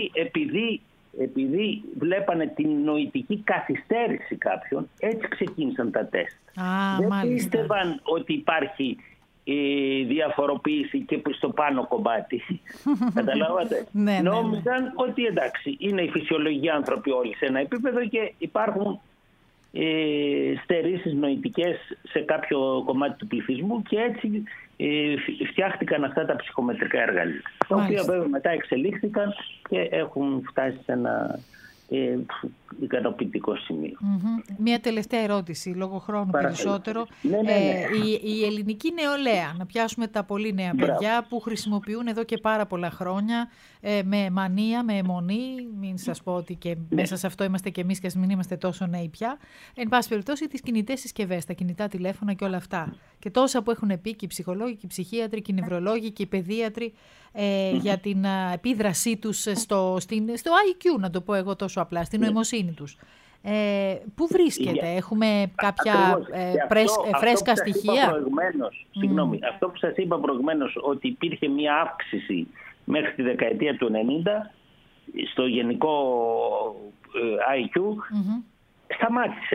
επειδή βλέπανε την νοητική καθυστέρηση κάποιων, έτσι ξεκίνησαν τα τεστ. Δεν πίστευαν ότι υπάρχει διαφοροποίηση και στο πάνω κομμάτι. Καταλάβατε. Νόμιζαν ότι εντάξει, είναι οι φυσιολογικοί άνθρωποι όλοι σε ένα επίπεδο και υπάρχουν στερήσεις νοητικές σε κάποιο κομμάτι του πληθυσμού, και έτσι φτιάχτηκαν αυτά τα ψυχομετρικά εργαλεία, τα οποία βέβαια μετά εξελίχθηκαν και έχουν φτάσει σε ένα ικανοποιητικό σημείο. Μία τελευταία ερώτηση, λόγω χρόνου περισσότερο. Η ελληνική νεολαία, να πιάσουμε τα πολύ νέα παιδιά που χρησιμοποιούν εδώ και πάρα πολλά χρόνια με μανία, με αιμονή, μην σας πω ότι και μέσα σε αυτό είμαστε και εμείς, και ας μην είμαστε τόσο νέοι πια, εν πάση περιπτώσει τις κινητές συσκευές, τα κινητά τηλέφωνα και όλα αυτά. Και τόσα που έχουν πει και οι ψυχολόγοι και οι ψυχίατροι και οι νευρολόγοι και οι παιδίατροι για την επίδρασή τους στο IQ, να το πω εγώ τόσο απλά, στην νοημοσύνη τους. Πού βρίσκεται? Έχουμε κάποια φρέσκα στοιχεία? Συγγνώμη, αυτό που σας είπα προηγουμένως, ότι υπήρχε μια αύξηση μέχρι τη δεκαετία του 90 στο γενικό IQ, σταμάτησε.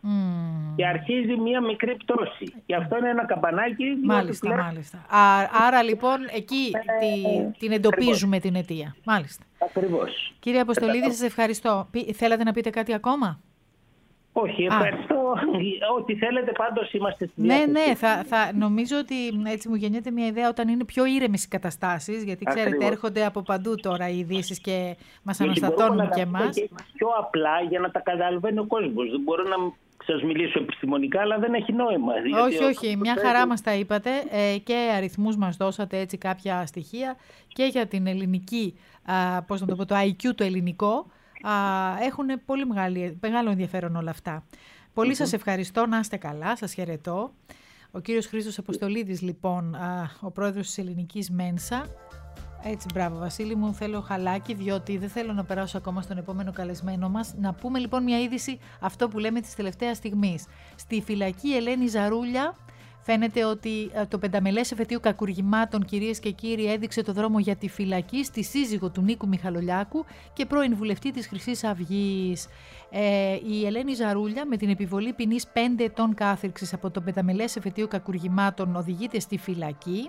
Και αρχίζει μία μικρή πτώση. Και αυτό είναι ένα καμπανάκι. Μάλιστα, μάλιστα. Άρα λοιπόν εκεί την εντοπίζουμε την αιτία. Μάλιστα. Ακριβώς. Κύριε Αποστολίδη, σας ευχαριστώ. Θέλατε να πείτε κάτι ακόμα? Όχι, ευχαριστώ. Ό,τι θέλετε, πάντως είμαστε στη διάθεση. Ναι, νομίζω ότι έτσι μου γεννιέται μια ιδέα όταν είναι πιο ήρεμες οι καταστάσεις, γιατί ξέρετε έρχονται από παντού τώρα οι ειδήσεις και μας αναστατώνουν και εμάς. Πιο απλά για να τα καταλαβαίνει ο κόσμος. Δεν μπορώ να σας μιλήσω επιστημονικά, αλλά δεν έχει νόημα. Όχι, μια χαρά μας τα είπατε και αριθμούς μας δώσατε έτσι κάποια στοιχεία και για την ελληνική, πώς να το πω, το IQ το ελληνικό. Έχουν πολύ μεγάλο ενδιαφέρον όλα αυτά. Πολύ σας ευχαριστώ, να είστε καλά, σας χαιρετώ. Ο κύριος Χρήστος Αποστολίδης λοιπόν, ο πρόεδρος της Ελληνικής Μένσα. Έτσι, μπράβο Βασίλη μου, θέλω χαλάκι, διότι δεν θέλω να περάσω ακόμα στον επόμενο καλεσμένο μας. Να πούμε λοιπόν μια είδηση, αυτό που λέμε της τελευταίας στιγμής. Στη φυλακή Ελένη Ζαρούλια φαίνεται ότι το πενταμελές εφετείο κακουργημάτων, κυρίες και κύριοι, έδειξε το δρόμο για τη φυλακή στη σύζυγο του Νίκου Μιχαλολιάκου και πρώην βουλευτή της Χρυσής Αυγής. Η Ελένη Ζαρούλια, με την επιβολή ποινής 5 ετών κάθυρξης από το πενταμελές εφετείο κακουργημάτων, οδηγείται στη φυλακή.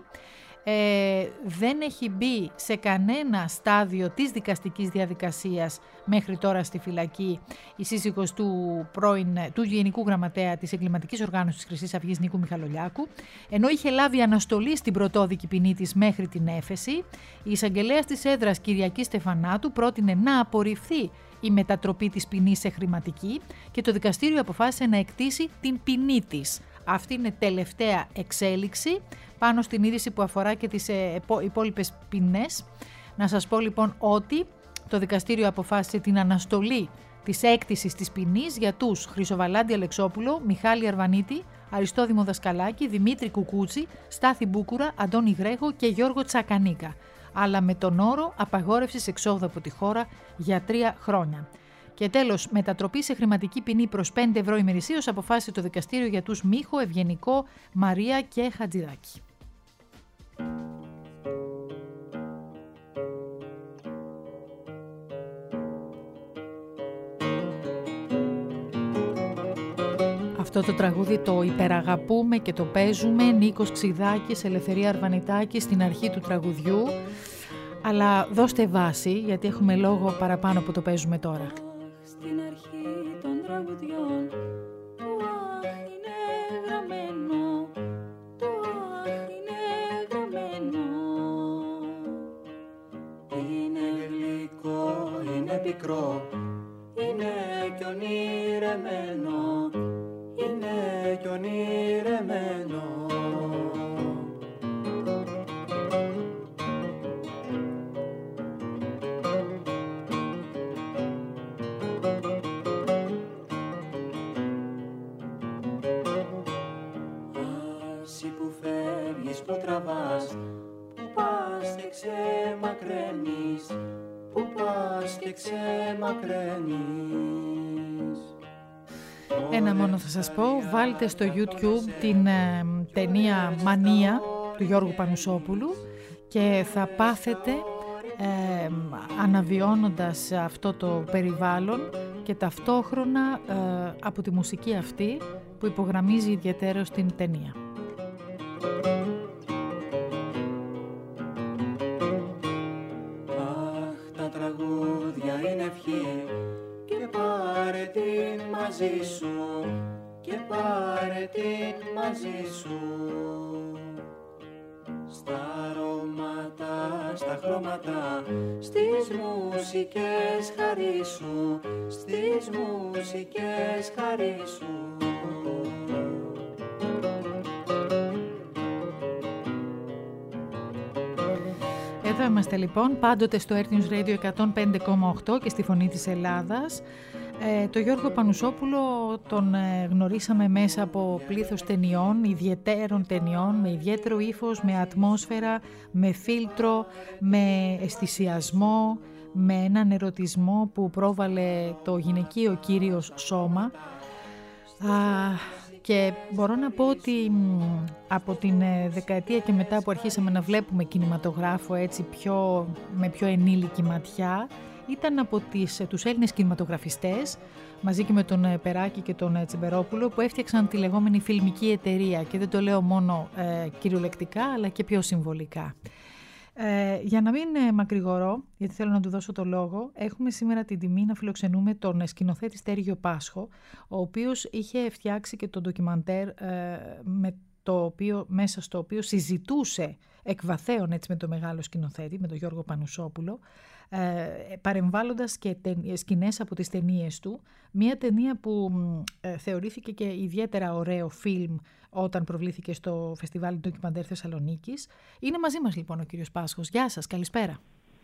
Δεν έχει μπει σε κανένα στάδιο της δικαστικής διαδικασίας μέχρι τώρα στη φυλακή η σύζυγος του Γενικού Γραμματέα της Εγκληματικής Οργάνωσης της Χρυσής Αυγής Νίκου Μιχαλολιάκου, ενώ είχε λάβει αναστολή στην πρωτόδικη ποινή της μέχρι την έφεση. Η εισαγγελέας της έδρας Κυριακή Στεφανάτου πρότεινε να απορριφθεί η μετατροπή της ποινής σε χρηματική και το δικαστήριο αποφάσισε να εκτίσει την ποινή της. Αυτή είναι τελευταία εξέλιξη πάνω στην είδηση που αφορά και τις υπόλοιπες ποινές. Να σας πω λοιπόν ότι το δικαστήριο αποφάσισε την αναστολή της έκτισης της ποινής για τους Χρυσοβαλάντη Αλεξόπουλο, Μιχάλη Αρβανίτη, Αριστόδημο Δασκαλάκη, Δημήτρη Κουκούτσι, Στάθη Μπούκουρα, Αντώνη Γρέχο και Γιώργο Τσακανίκα, αλλά με τον όρο απαγόρευσης εξόδου από τη χώρα για 3 χρόνια. Και τέλος, μετατροπή σε χρηματική ποινή προς 5 ευρώ ημερησίως αποφάσισε το δικαστήριο για τους Μίχο, Ευγενικό, Μαρία και Χατζηδάκη. Αυτό το τραγούδι το υπεραγαπούμε και το παίζουμε. Νίκος Ξιδάκης, Ελευθερία Αρβανιτάκη στην αρχή του τραγουδιού. Αλλά δώστε βάση, γιατί έχουμε λόγο παραπάνω που το παίζουμε τώρα. Στην αρχή των τραγουδιών το αχ είναι γραμμένο, το αχ είναι γραμμένο. Είναι γλυκό, είναι πικρό, είναι κι ονειρεμένο, είναι κι ονειρεμένο. Που τραβάς, που πας και ξεμακραίνεις, που πας και ξεμακραίνεις. Ένα μόνο θα σας πω, βάλτε στο YouTube την ταινία Μανία του Γιώργου Πανουσόπουλου και θα πάθετε αναβιώνοντας αυτό το περιβάλλον και ταυτόχρονα από τη μουσική αυτή που υπογραμμίζει ιδιαίτερα στην ταινία. Και πάρε την μαζί σου, και πάρε την μαζί σου. Στα αρώματα, στα χρώματα, στις μουσικές χαρίσου, στις μουσικές χαρίσου. Εδώ είμαστε λοιπόν, πάντοτε στο Earth News Radio 105,8 και στη Φωνή της Ελλάδας. Το Γιώργο Πανουσόπουλο τον γνωρίσαμε μέσα από πλήθος ταινιών, ιδιαιτέρων ταινιών, με ιδιαίτερο ύφος, με ατμόσφαιρα, με φίλτρο, με αισθησιασμό, με έναν ερωτισμό που πρόβαλε το γυναικείο κύριος σώμα. Και μπορώ να πω ότι από την δεκαετία και μετά που αρχίσαμε να βλέπουμε κινηματογράφο έτσι με πιο ενήλικη ματιά, ήταν από τους Έλληνες κινηματογραφιστές, μαζί και με τον Περάκη και τον Τσιμπερόπουλο, που έφτιαξαν τη λεγόμενη φιλμική εταιρεία, και δεν το λέω μόνο κυριολεκτικά αλλά και πιο συμβολικά. Για να μην μακρηγορώ, γιατί θέλω να του δώσω το λόγο, έχουμε σήμερα την τιμή να φιλοξενούμε τον σκηνοθέτη Στέργιο Πάσχο, ο οποίος είχε φτιάξει και το ντοκιμαντέρ μέσα στο οποίο συζητούσε εκβαθέων έτσι με το μεγάλο σκηνοθέτη, με τον Γιώργο Πανουσόπουλο, παρεμβάλλοντας και σκηνές από τις ταινίες του. Μια ταινία που θεωρήθηκε και ιδιαίτερα ωραίο φιλμ όταν προβλήθηκε στο Φεστιβάλ Ντοκιμαντέρ Θεσσαλονίκης. Είναι μαζί μας λοιπόν ο κύριος Πάσχος. Γεια σας, καλησπέρα.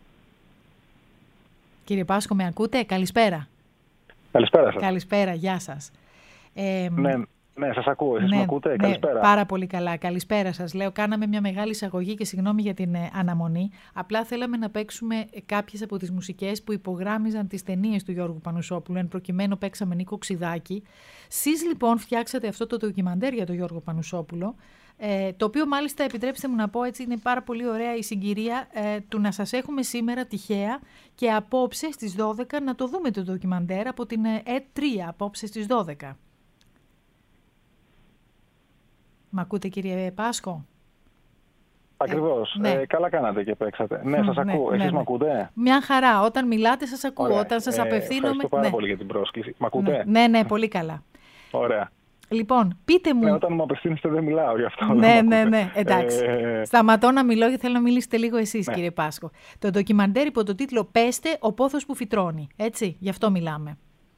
Κύριε Πάσχο, με ακούτε? Καλησπέρα. Καλησπέρα σας. Καλησπέρα, γεια σας. Ναι, σας ακούω. Εσείς με ακούτε? Καλησπέρα. Πάρα πολύ καλά. Καλησπέρα σας. Λέω, κάναμε μια μεγάλη εισαγωγή και συγγνώμη για την αναμονή. Απλά θέλαμε να παίξουμε κάποιες από τις μουσικές που υπογράμμιζαν τις ταινίες του Γιώργου Πανουσόπουλου. Εν προκειμένου παίξαμε Νίκο Ξιδάκη. Σεις λοιπόν φτιάξατε αυτό το ντοκιμαντέρ για τον Γιώργο Πανουσόπουλο, το οποίο μάλιστα, επιτρέψτε μου να πω έτσι, είναι πάρα πολύ ωραία η συγκυρία του να σας έχουμε σήμερα τυχαία και απόψε στις 12 να το δούμε το ντοκιμαντέρ από την ΕΤ3 απόψε στις 12. Μ' ακούτε, κύριε Πάσχο? Ακριβώς. Ναι. Καλά κάνατε και παίξατε. Ναι, σας ακούω. Εσείς μ' ακούτε? Μια χαρά. Όταν μιλάτε σας ακούω. Ωραία. Όταν σας απευθύνομαι... Ευχαριστώ πάρα πολύ για την πρόσκληση. Μ' ακούτε? Ναι, πολύ καλά. Ωραία. Λοιπόν, πείτε μου... Όταν μου απευθύνεστε δεν μιλάω γι' αυτό. Ναι, εντάξει. Σταματώ να μιλώ και θέλω να μιλήσετε λίγο εσείς, κύριε Πάσχο. Το ντοκιμαντέρ υπό το τίτλο «Πέστε, ο πόθος που φυτρώνει». Έτσι, γι' αυτό μιλάμε.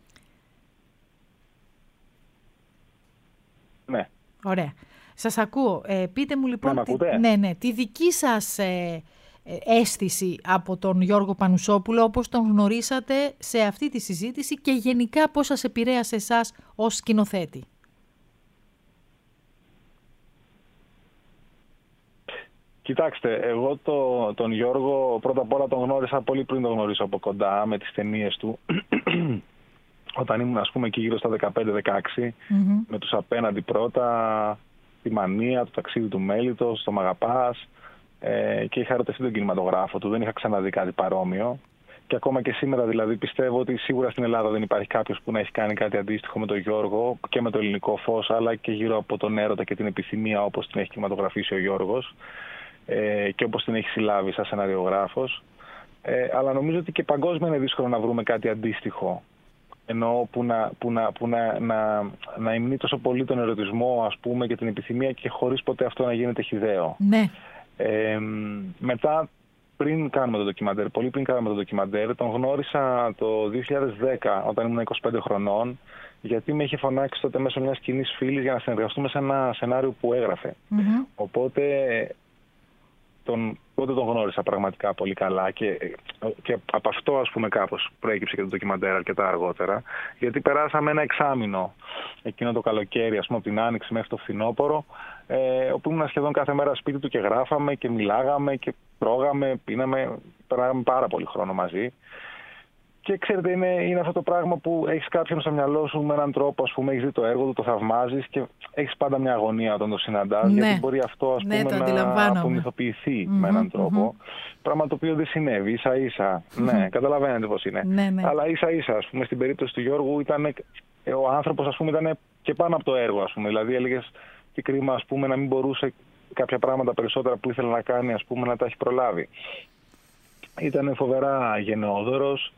Ναι. Ωραία. Σας ακούω. Πείτε μου λοιπόν τη δική σας αίσθηση από τον Γιώργο Πανουσόπουλο, όπως τον γνωρίσατε σε αυτή τη συζήτηση και γενικά πώς σας επηρέασε εσάς ως σκηνοθέτη. Κοιτάξτε, εγώ τον Γιώργο πρώτα απ' όλα τον γνώρισα πολύ πριν τον γνωρίσω από κοντά με τις ταινίες του. Όταν ήμουν ας πούμε εκεί γύρω στα 15-16, με τους Απέναντι πρώτα, τη Μανία, το Ταξίδι του Μέλιτος, το Μ' αγαπάς, και είχα ερωτευτεί τον κινηματογράφο του, δεν είχα ξαναδεί κάτι παρόμοιο. Και ακόμα και σήμερα δηλαδή πιστεύω ότι σίγουρα στην Ελλάδα δεν υπάρχει κάποιος που να έχει κάνει κάτι αντίστοιχο με τον Γιώργο και με το ελληνικό φως, αλλά και γύρω από τον έρωτα και την επιθυμία όπως την έχει κινηματογραφήσει ο Γιώργος και όπως την έχει συλλάβει σαν σεναριογράφος. Αλλά νομίζω ότι και παγκόσμια είναι δύσκολο να βρούμε κάτι αντίστοιχο. Ενώ που να υμνεί τόσο πολύ τον ερωτισμό, ας πούμε, και την επιθυμία και χωρίς ποτέ αυτό να γίνεται χυδαίο. Ναι. Μετά, πριν κάνουμε το ντοκιμαντέρ, πολύ πριν κάνουμε το ντοκιμαντέρ, τον γνώρισα το 2010, όταν ήμουν 25 χρονών, γιατί με είχε φωνάξει τότε μέσω μιας κοινής φίλης για να συνεργαστούμε σε ένα σενάριο που έγραφε. Οπότε τότε τον γνώρισα πραγματικά πολύ καλά και από αυτό ας πούμε κάπως προέκυψε και το ντοκιμαντέρ αρκετά αργότερα, γιατί περάσαμε ένα εξάμηνο εκείνο το καλοκαίρι, ας πούμε από την Άνοιξη μέχρι το φθινόπωρο, όπου ήμουν σχεδόν κάθε μέρα σπίτι του και γράφαμε και μιλάγαμε και τρώγαμε, πίναμε, περάγαμε πάρα πολύ χρόνο μαζί. Και ξέρετε, είναι αυτό το πράγμα που έχεις κάποιον στο μυαλό σου με έναν τρόπο, ας πούμε, έχεις δει το έργο του, το θαυμάζεις και έχεις πάντα μια αγωνία όταν το συναντάς, γιατί μπορεί αυτό, ας πούμε, να απομυθοποιηθεί με έναν τρόπο. Πράγμα το οποίο δεν συνέβη, ίσα-ίσα. Ναι, καταλαβαίνετε πώς είναι. Αλλά ίσα-ίσα, ας πούμε, στην περίπτωση του Γιώργου ο άνθρωπος, ας πούμε, ήταν και πάνω από το έργο, ας πούμε. Δηλαδή έλεγες τι κρίμα, ας πούμε, να μην μπορούσε κάποια πράγματα περισσότερα που ήθελε να κάνει, ας πούμε, να τα έχει προλάβει. Ήταν φοβερά γενναιόδωρος.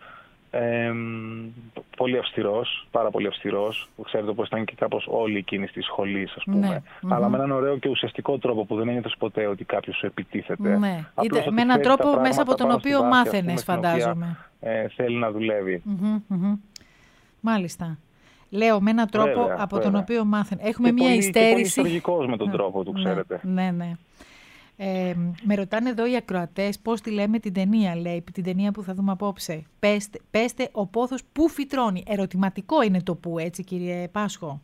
Πολύ αυστηρός, πάρα πολύ αυστηρός. Ξέρετε πως ήταν και κάπως όλη εκείνη της σχολής, ας πούμε. Αλλά με έναν ωραίο και ουσιαστικό τρόπο που δεν ένιωθες ποτέ ότι κάποιος σου επιτίθεται. Ναι. Με έναν τρόπο μέσα από τον οποίο μάθαινες, φαντάζομαι. Θέλει να δουλεύει. Μάλιστα. Λέω με έναν τρόπο από τον οποίο μάθαινε. Έχουμε μια υστέρηση. Και πολύ ιστορικός με τον τρόπο του, ξέρετε. Ναι. Με ρωτάνε εδώ οι ακροατές πώς τη λέμε την ταινία, λέει, την ταινία που θα δούμε απόψε. Πέστε ο πόθος που φυτρώνει. Ερωτηματικό είναι το που, έτσι, κύριε Πάσχο.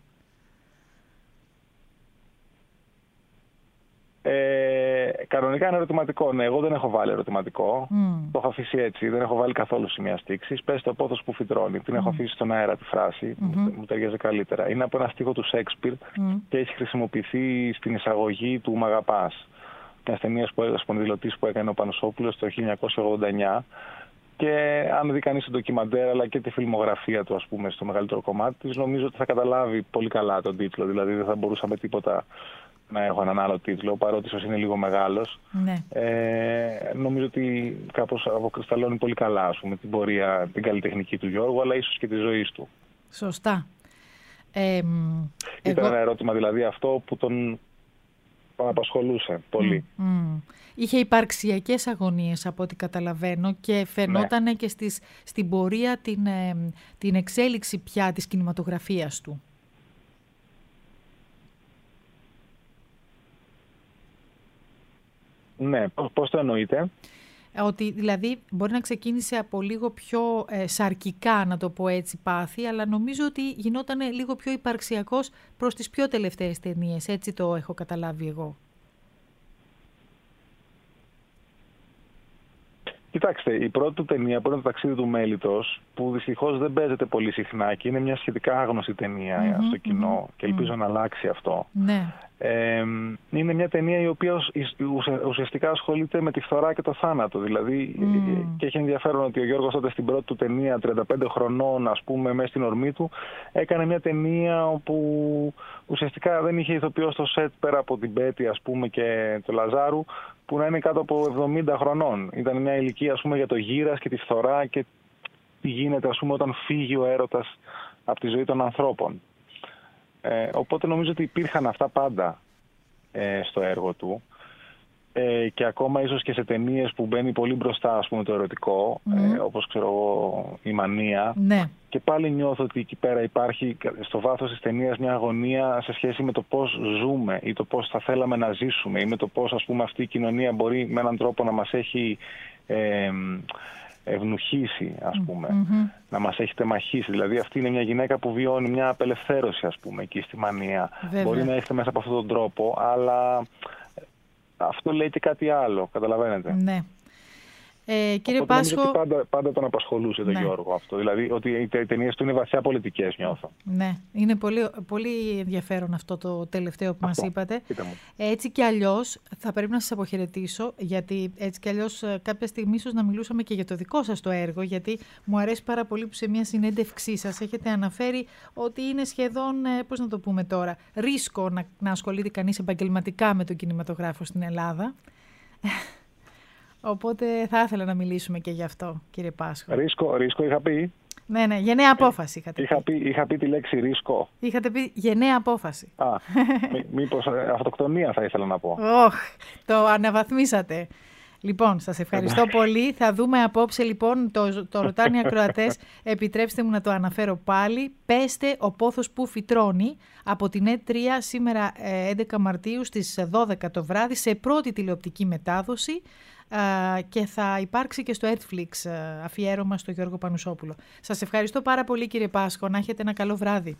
Κανονικά είναι ερωτηματικό. Ναι, εγώ δεν έχω βάλει ερωτηματικό. Το έχω αφήσει έτσι. Δεν έχω βάλει καθόλου σημεία στίξης. Πέστε ο πόθος που φυτρώνει. Την έχω αφήσει στον αέρα τη φράση. Μου ταιριάζει καλύτερα. Είναι από ένα στίχο του Σέξπιρ και έχει χρησιμοποιηθεί στην εισαγωγή του Μ' αγαπάς. Μια ταινία σπονδυλωτής που έκανε ο Πανουσόπουλος το 1989, Και αν δει κανείς το ντοκιμαντέρ αλλά και τη φιλμογραφία του, ας πούμε, στο μεγαλύτερο κομμάτι της, νομίζω ότι θα καταλάβει πολύ καλά τον τίτλο. Δηλαδή δεν θα μπορούσαμε τίποτα να έχω έναν άλλο τίτλο, παρότι ίσως είναι λίγο μεγάλος. Ναι. Νομίζω ότι κάπως αποκρισταλώνει πολύ καλά, ας πούμε, την πορεία, την καλλιτεχνική του Γιώργου, αλλά ίσως και τη ζωή του. Σωστά. Ήταν ένα ερώτημα δηλαδή αυτό που τον απασχολούσε πολύ. Είχε υπαρξιακές αγωνίες από ό,τι καταλαβαίνω και φαινόταν και στην πορεία την εξέλιξη πια της κινηματογραφίας του. Ναι, πώς το εννοείτε? Ότι δηλαδή μπορεί να ξεκίνησε από λίγο πιο σαρκικά, να το πω έτσι, πάθη, αλλά νομίζω ότι γινόταν λίγο πιο υπαρξιακός προς τις πιο τελευταίες ταινίες. Έτσι το έχω καταλάβει εγώ. Κοιτάξτε, η πρώτη του ταινία που είναι το Ταξίδι του Μέλιτος, που δυστυχώς δεν παίζεται πολύ συχνά και είναι μια σχετικά άγνωστη ταινία στο κοινό και ελπίζω να αλλάξει αυτό. Ναι. Είναι μια ταινία η οποία ουσιαστικά ασχολείται με τη φθορά και το θάνατο. Δηλαδή, και έχει ενδιαφέρον ότι ο Γιώργος τότε στην πρώτη του ταινία, 35 χρονών, ας πούμε, μέσα στην ορμή του, έκανε μια ταινία όπου ουσιαστικά δεν είχε ηθοποιό στο σετ πέρα από την Πέτη, ας πούμε, και το Λαζάρου, που να είναι κάτω από 70 χρονών. Ήταν μια ηλικία, ας πούμε, για το γύρας και τη φθορά και τι γίνεται, ας πούμε, όταν φύγει ο έρωτας από τη ζωή των ανθρώπων. Οπότε νομίζω ότι υπήρχαν αυτά πάντα στο έργο του και ακόμα ίσως και σε ταινίες που μπαίνει πολύ μπροστά, ας πούμε, το ερωτικό, όπως ξέρω εγώ η Μανία. Ναι. Και πάλι νιώθω ότι εκεί πέρα υπάρχει στο βάθος της ταινίας μια αγωνία σε σχέση με το πώς ζούμε ή το πώς θα θέλαμε να ζήσουμε ή με το πώς, ας πούμε, αυτή η κοινωνία μπορεί με έναν τρόπο να μας έχει ευνουχίσει, ας πούμε, να μας έχει τεμαχίσει. Δηλαδή αυτή είναι μια γυναίκα που βιώνει μια απελευθέρωση, ας πούμε, εκεί στη Μανία. Βέβαια. Μπορεί να έχετε μέσα από αυτόν τον τρόπο, αλλά αυτό λέει και κάτι άλλο, καταλαβαίνετε. Ναι. Κύριε Οπότε Πάσχο... νομίζω ότι πάντα τον απασχολούσε τον Γιώργο αυτό. Δηλαδή ότι οι ταινίες του είναι βαθιά πολιτικές, νιώθω. Ναι, είναι πολύ, πολύ ενδιαφέρον αυτό το τελευταίο που μας είπατε. Έτσι κι αλλιώς θα πρέπει να σας αποχαιρετήσω, γιατί έτσι κι αλλιώς κάποια στιγμή ίσως να μιλούσαμε και για το δικό σας το έργο, γιατί μου αρέσει πάρα πολύ που σε μια συνέντευξή σας έχετε αναφέρει ότι είναι σχεδόν, πώς να το πούμε τώρα, ρίσκο να ασχολείται κανείς επαγγελματικά με τον κινηματογράφο στην Ελλάδα. Οπότε θα ήθελα να μιλήσουμε και γι' αυτό, κύριε Πάσχο. Ρίσκο είχα πει. Ναι, γενναία απόφαση είχατε πει. Είχα πει τη λέξη ρίσκο. Είχατε πει γενναία απόφαση. Μήπως αυτοκτονία θα ήθελα να πω. Το αναβαθμίσατε. Λοιπόν, σας ευχαριστώ πολύ. Θα δούμε απόψε, λοιπόν, το ρωτάνε οι ακροατές. Επιτρέψτε μου να το αναφέρω πάλι. Πέστε ο πόθος που φυτρώνει από την ΕΤ3 σήμερα 11 Μαρτίου στις 12 το βράδυ σε πρώτη τηλεοπτική μετάδοση και θα υπάρξει και στο Netflix αφιέρωμα στο Γιώργο Πανουσόπουλο. Σας ευχαριστώ πάρα πολύ, κύριε Πάσχο. Να έχετε ένα καλό βράδυ.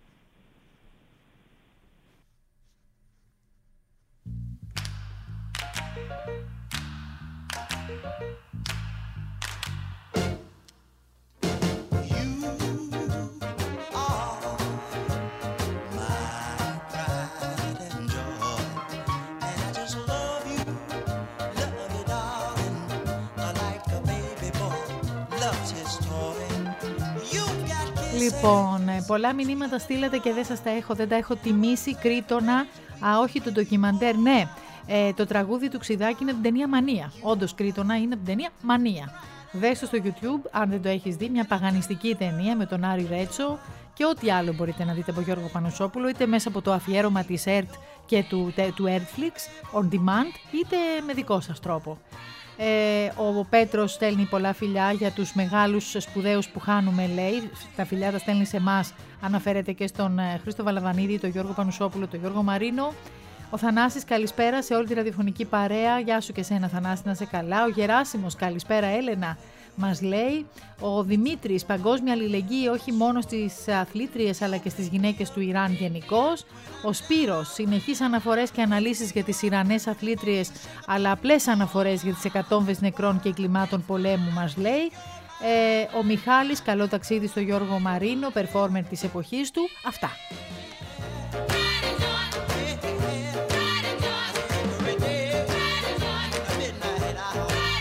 Λοιπόν, πολλά μηνύματα στείλατε και δεν σας τα έχω, δεν τα έχω τιμήσει. Κρήτονα, όχι το ντοκιμαντέρ, ναι. Το τραγούδι του Ξιδάκη είναι από την ταινία Μανία. Όντως, Κρήτονα είναι από την ταινία Μανία. Δες το στο YouTube, αν δεν το έχεις δει, μια παγανιστική ταινία με τον Άρη Ρέτσο και ό,τι άλλο μπορείτε να δείτε από Γιώργο Πανουσόπουλο, είτε μέσα από το αφιέρωμα της ΕΡΤ και του Netflix, on demand, είτε με δικό σας τρόπο. Ο Πέτρος στέλνει πολλά φιλιά για τους μεγάλους σπουδαίους που χάνουμε, λέει. Τα φιλιά τα στέλνει σε εμάς. Αναφέρεται και στον Χρήστο Βαλαβανίδη, τον Γιώργο Πανουσόπουλο, τον Γιώργο Μαρίνο. Ο Θανάσης, καλησπέρα σε όλη τη ραδιοφωνική παρέα. Γεια σου και σένα, Θανάση, να είσαι καλά. Ο Γεράσιμος, καλησπέρα, Έλενα, μας λέει. Ο Δημήτρης, παγκόσμια αλληλεγγύη όχι μόνο στις αθλήτριες αλλά και στις γυναίκες του Ιράν γενικώς. Ο Σπύρος, συνεχείς αναφορές και αναλύσεις για τις Ιρανές αθλήτριες αλλά απλές αναφορές για τις εκατόμβες νεκρών και εγκλημάτων πολέμου, μας λέει. Ο Μιχάλης, καλό ταξίδι στο Γιώργο Μαρίνο, performer της εποχής του. Αυτά.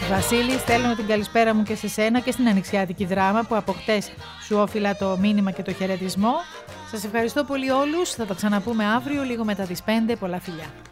Βασίλη, στέλνω την καλησπέρα μου και σε σένα και στην Ανοιξιάτικη Δράμα που από χτες σου όφιλα το μήνυμα και το χαιρετισμό. Σας ευχαριστώ πολύ όλους. Θα τα ξαναπούμε αύριο λίγο μετά τις 5. Πολλά φιλιά.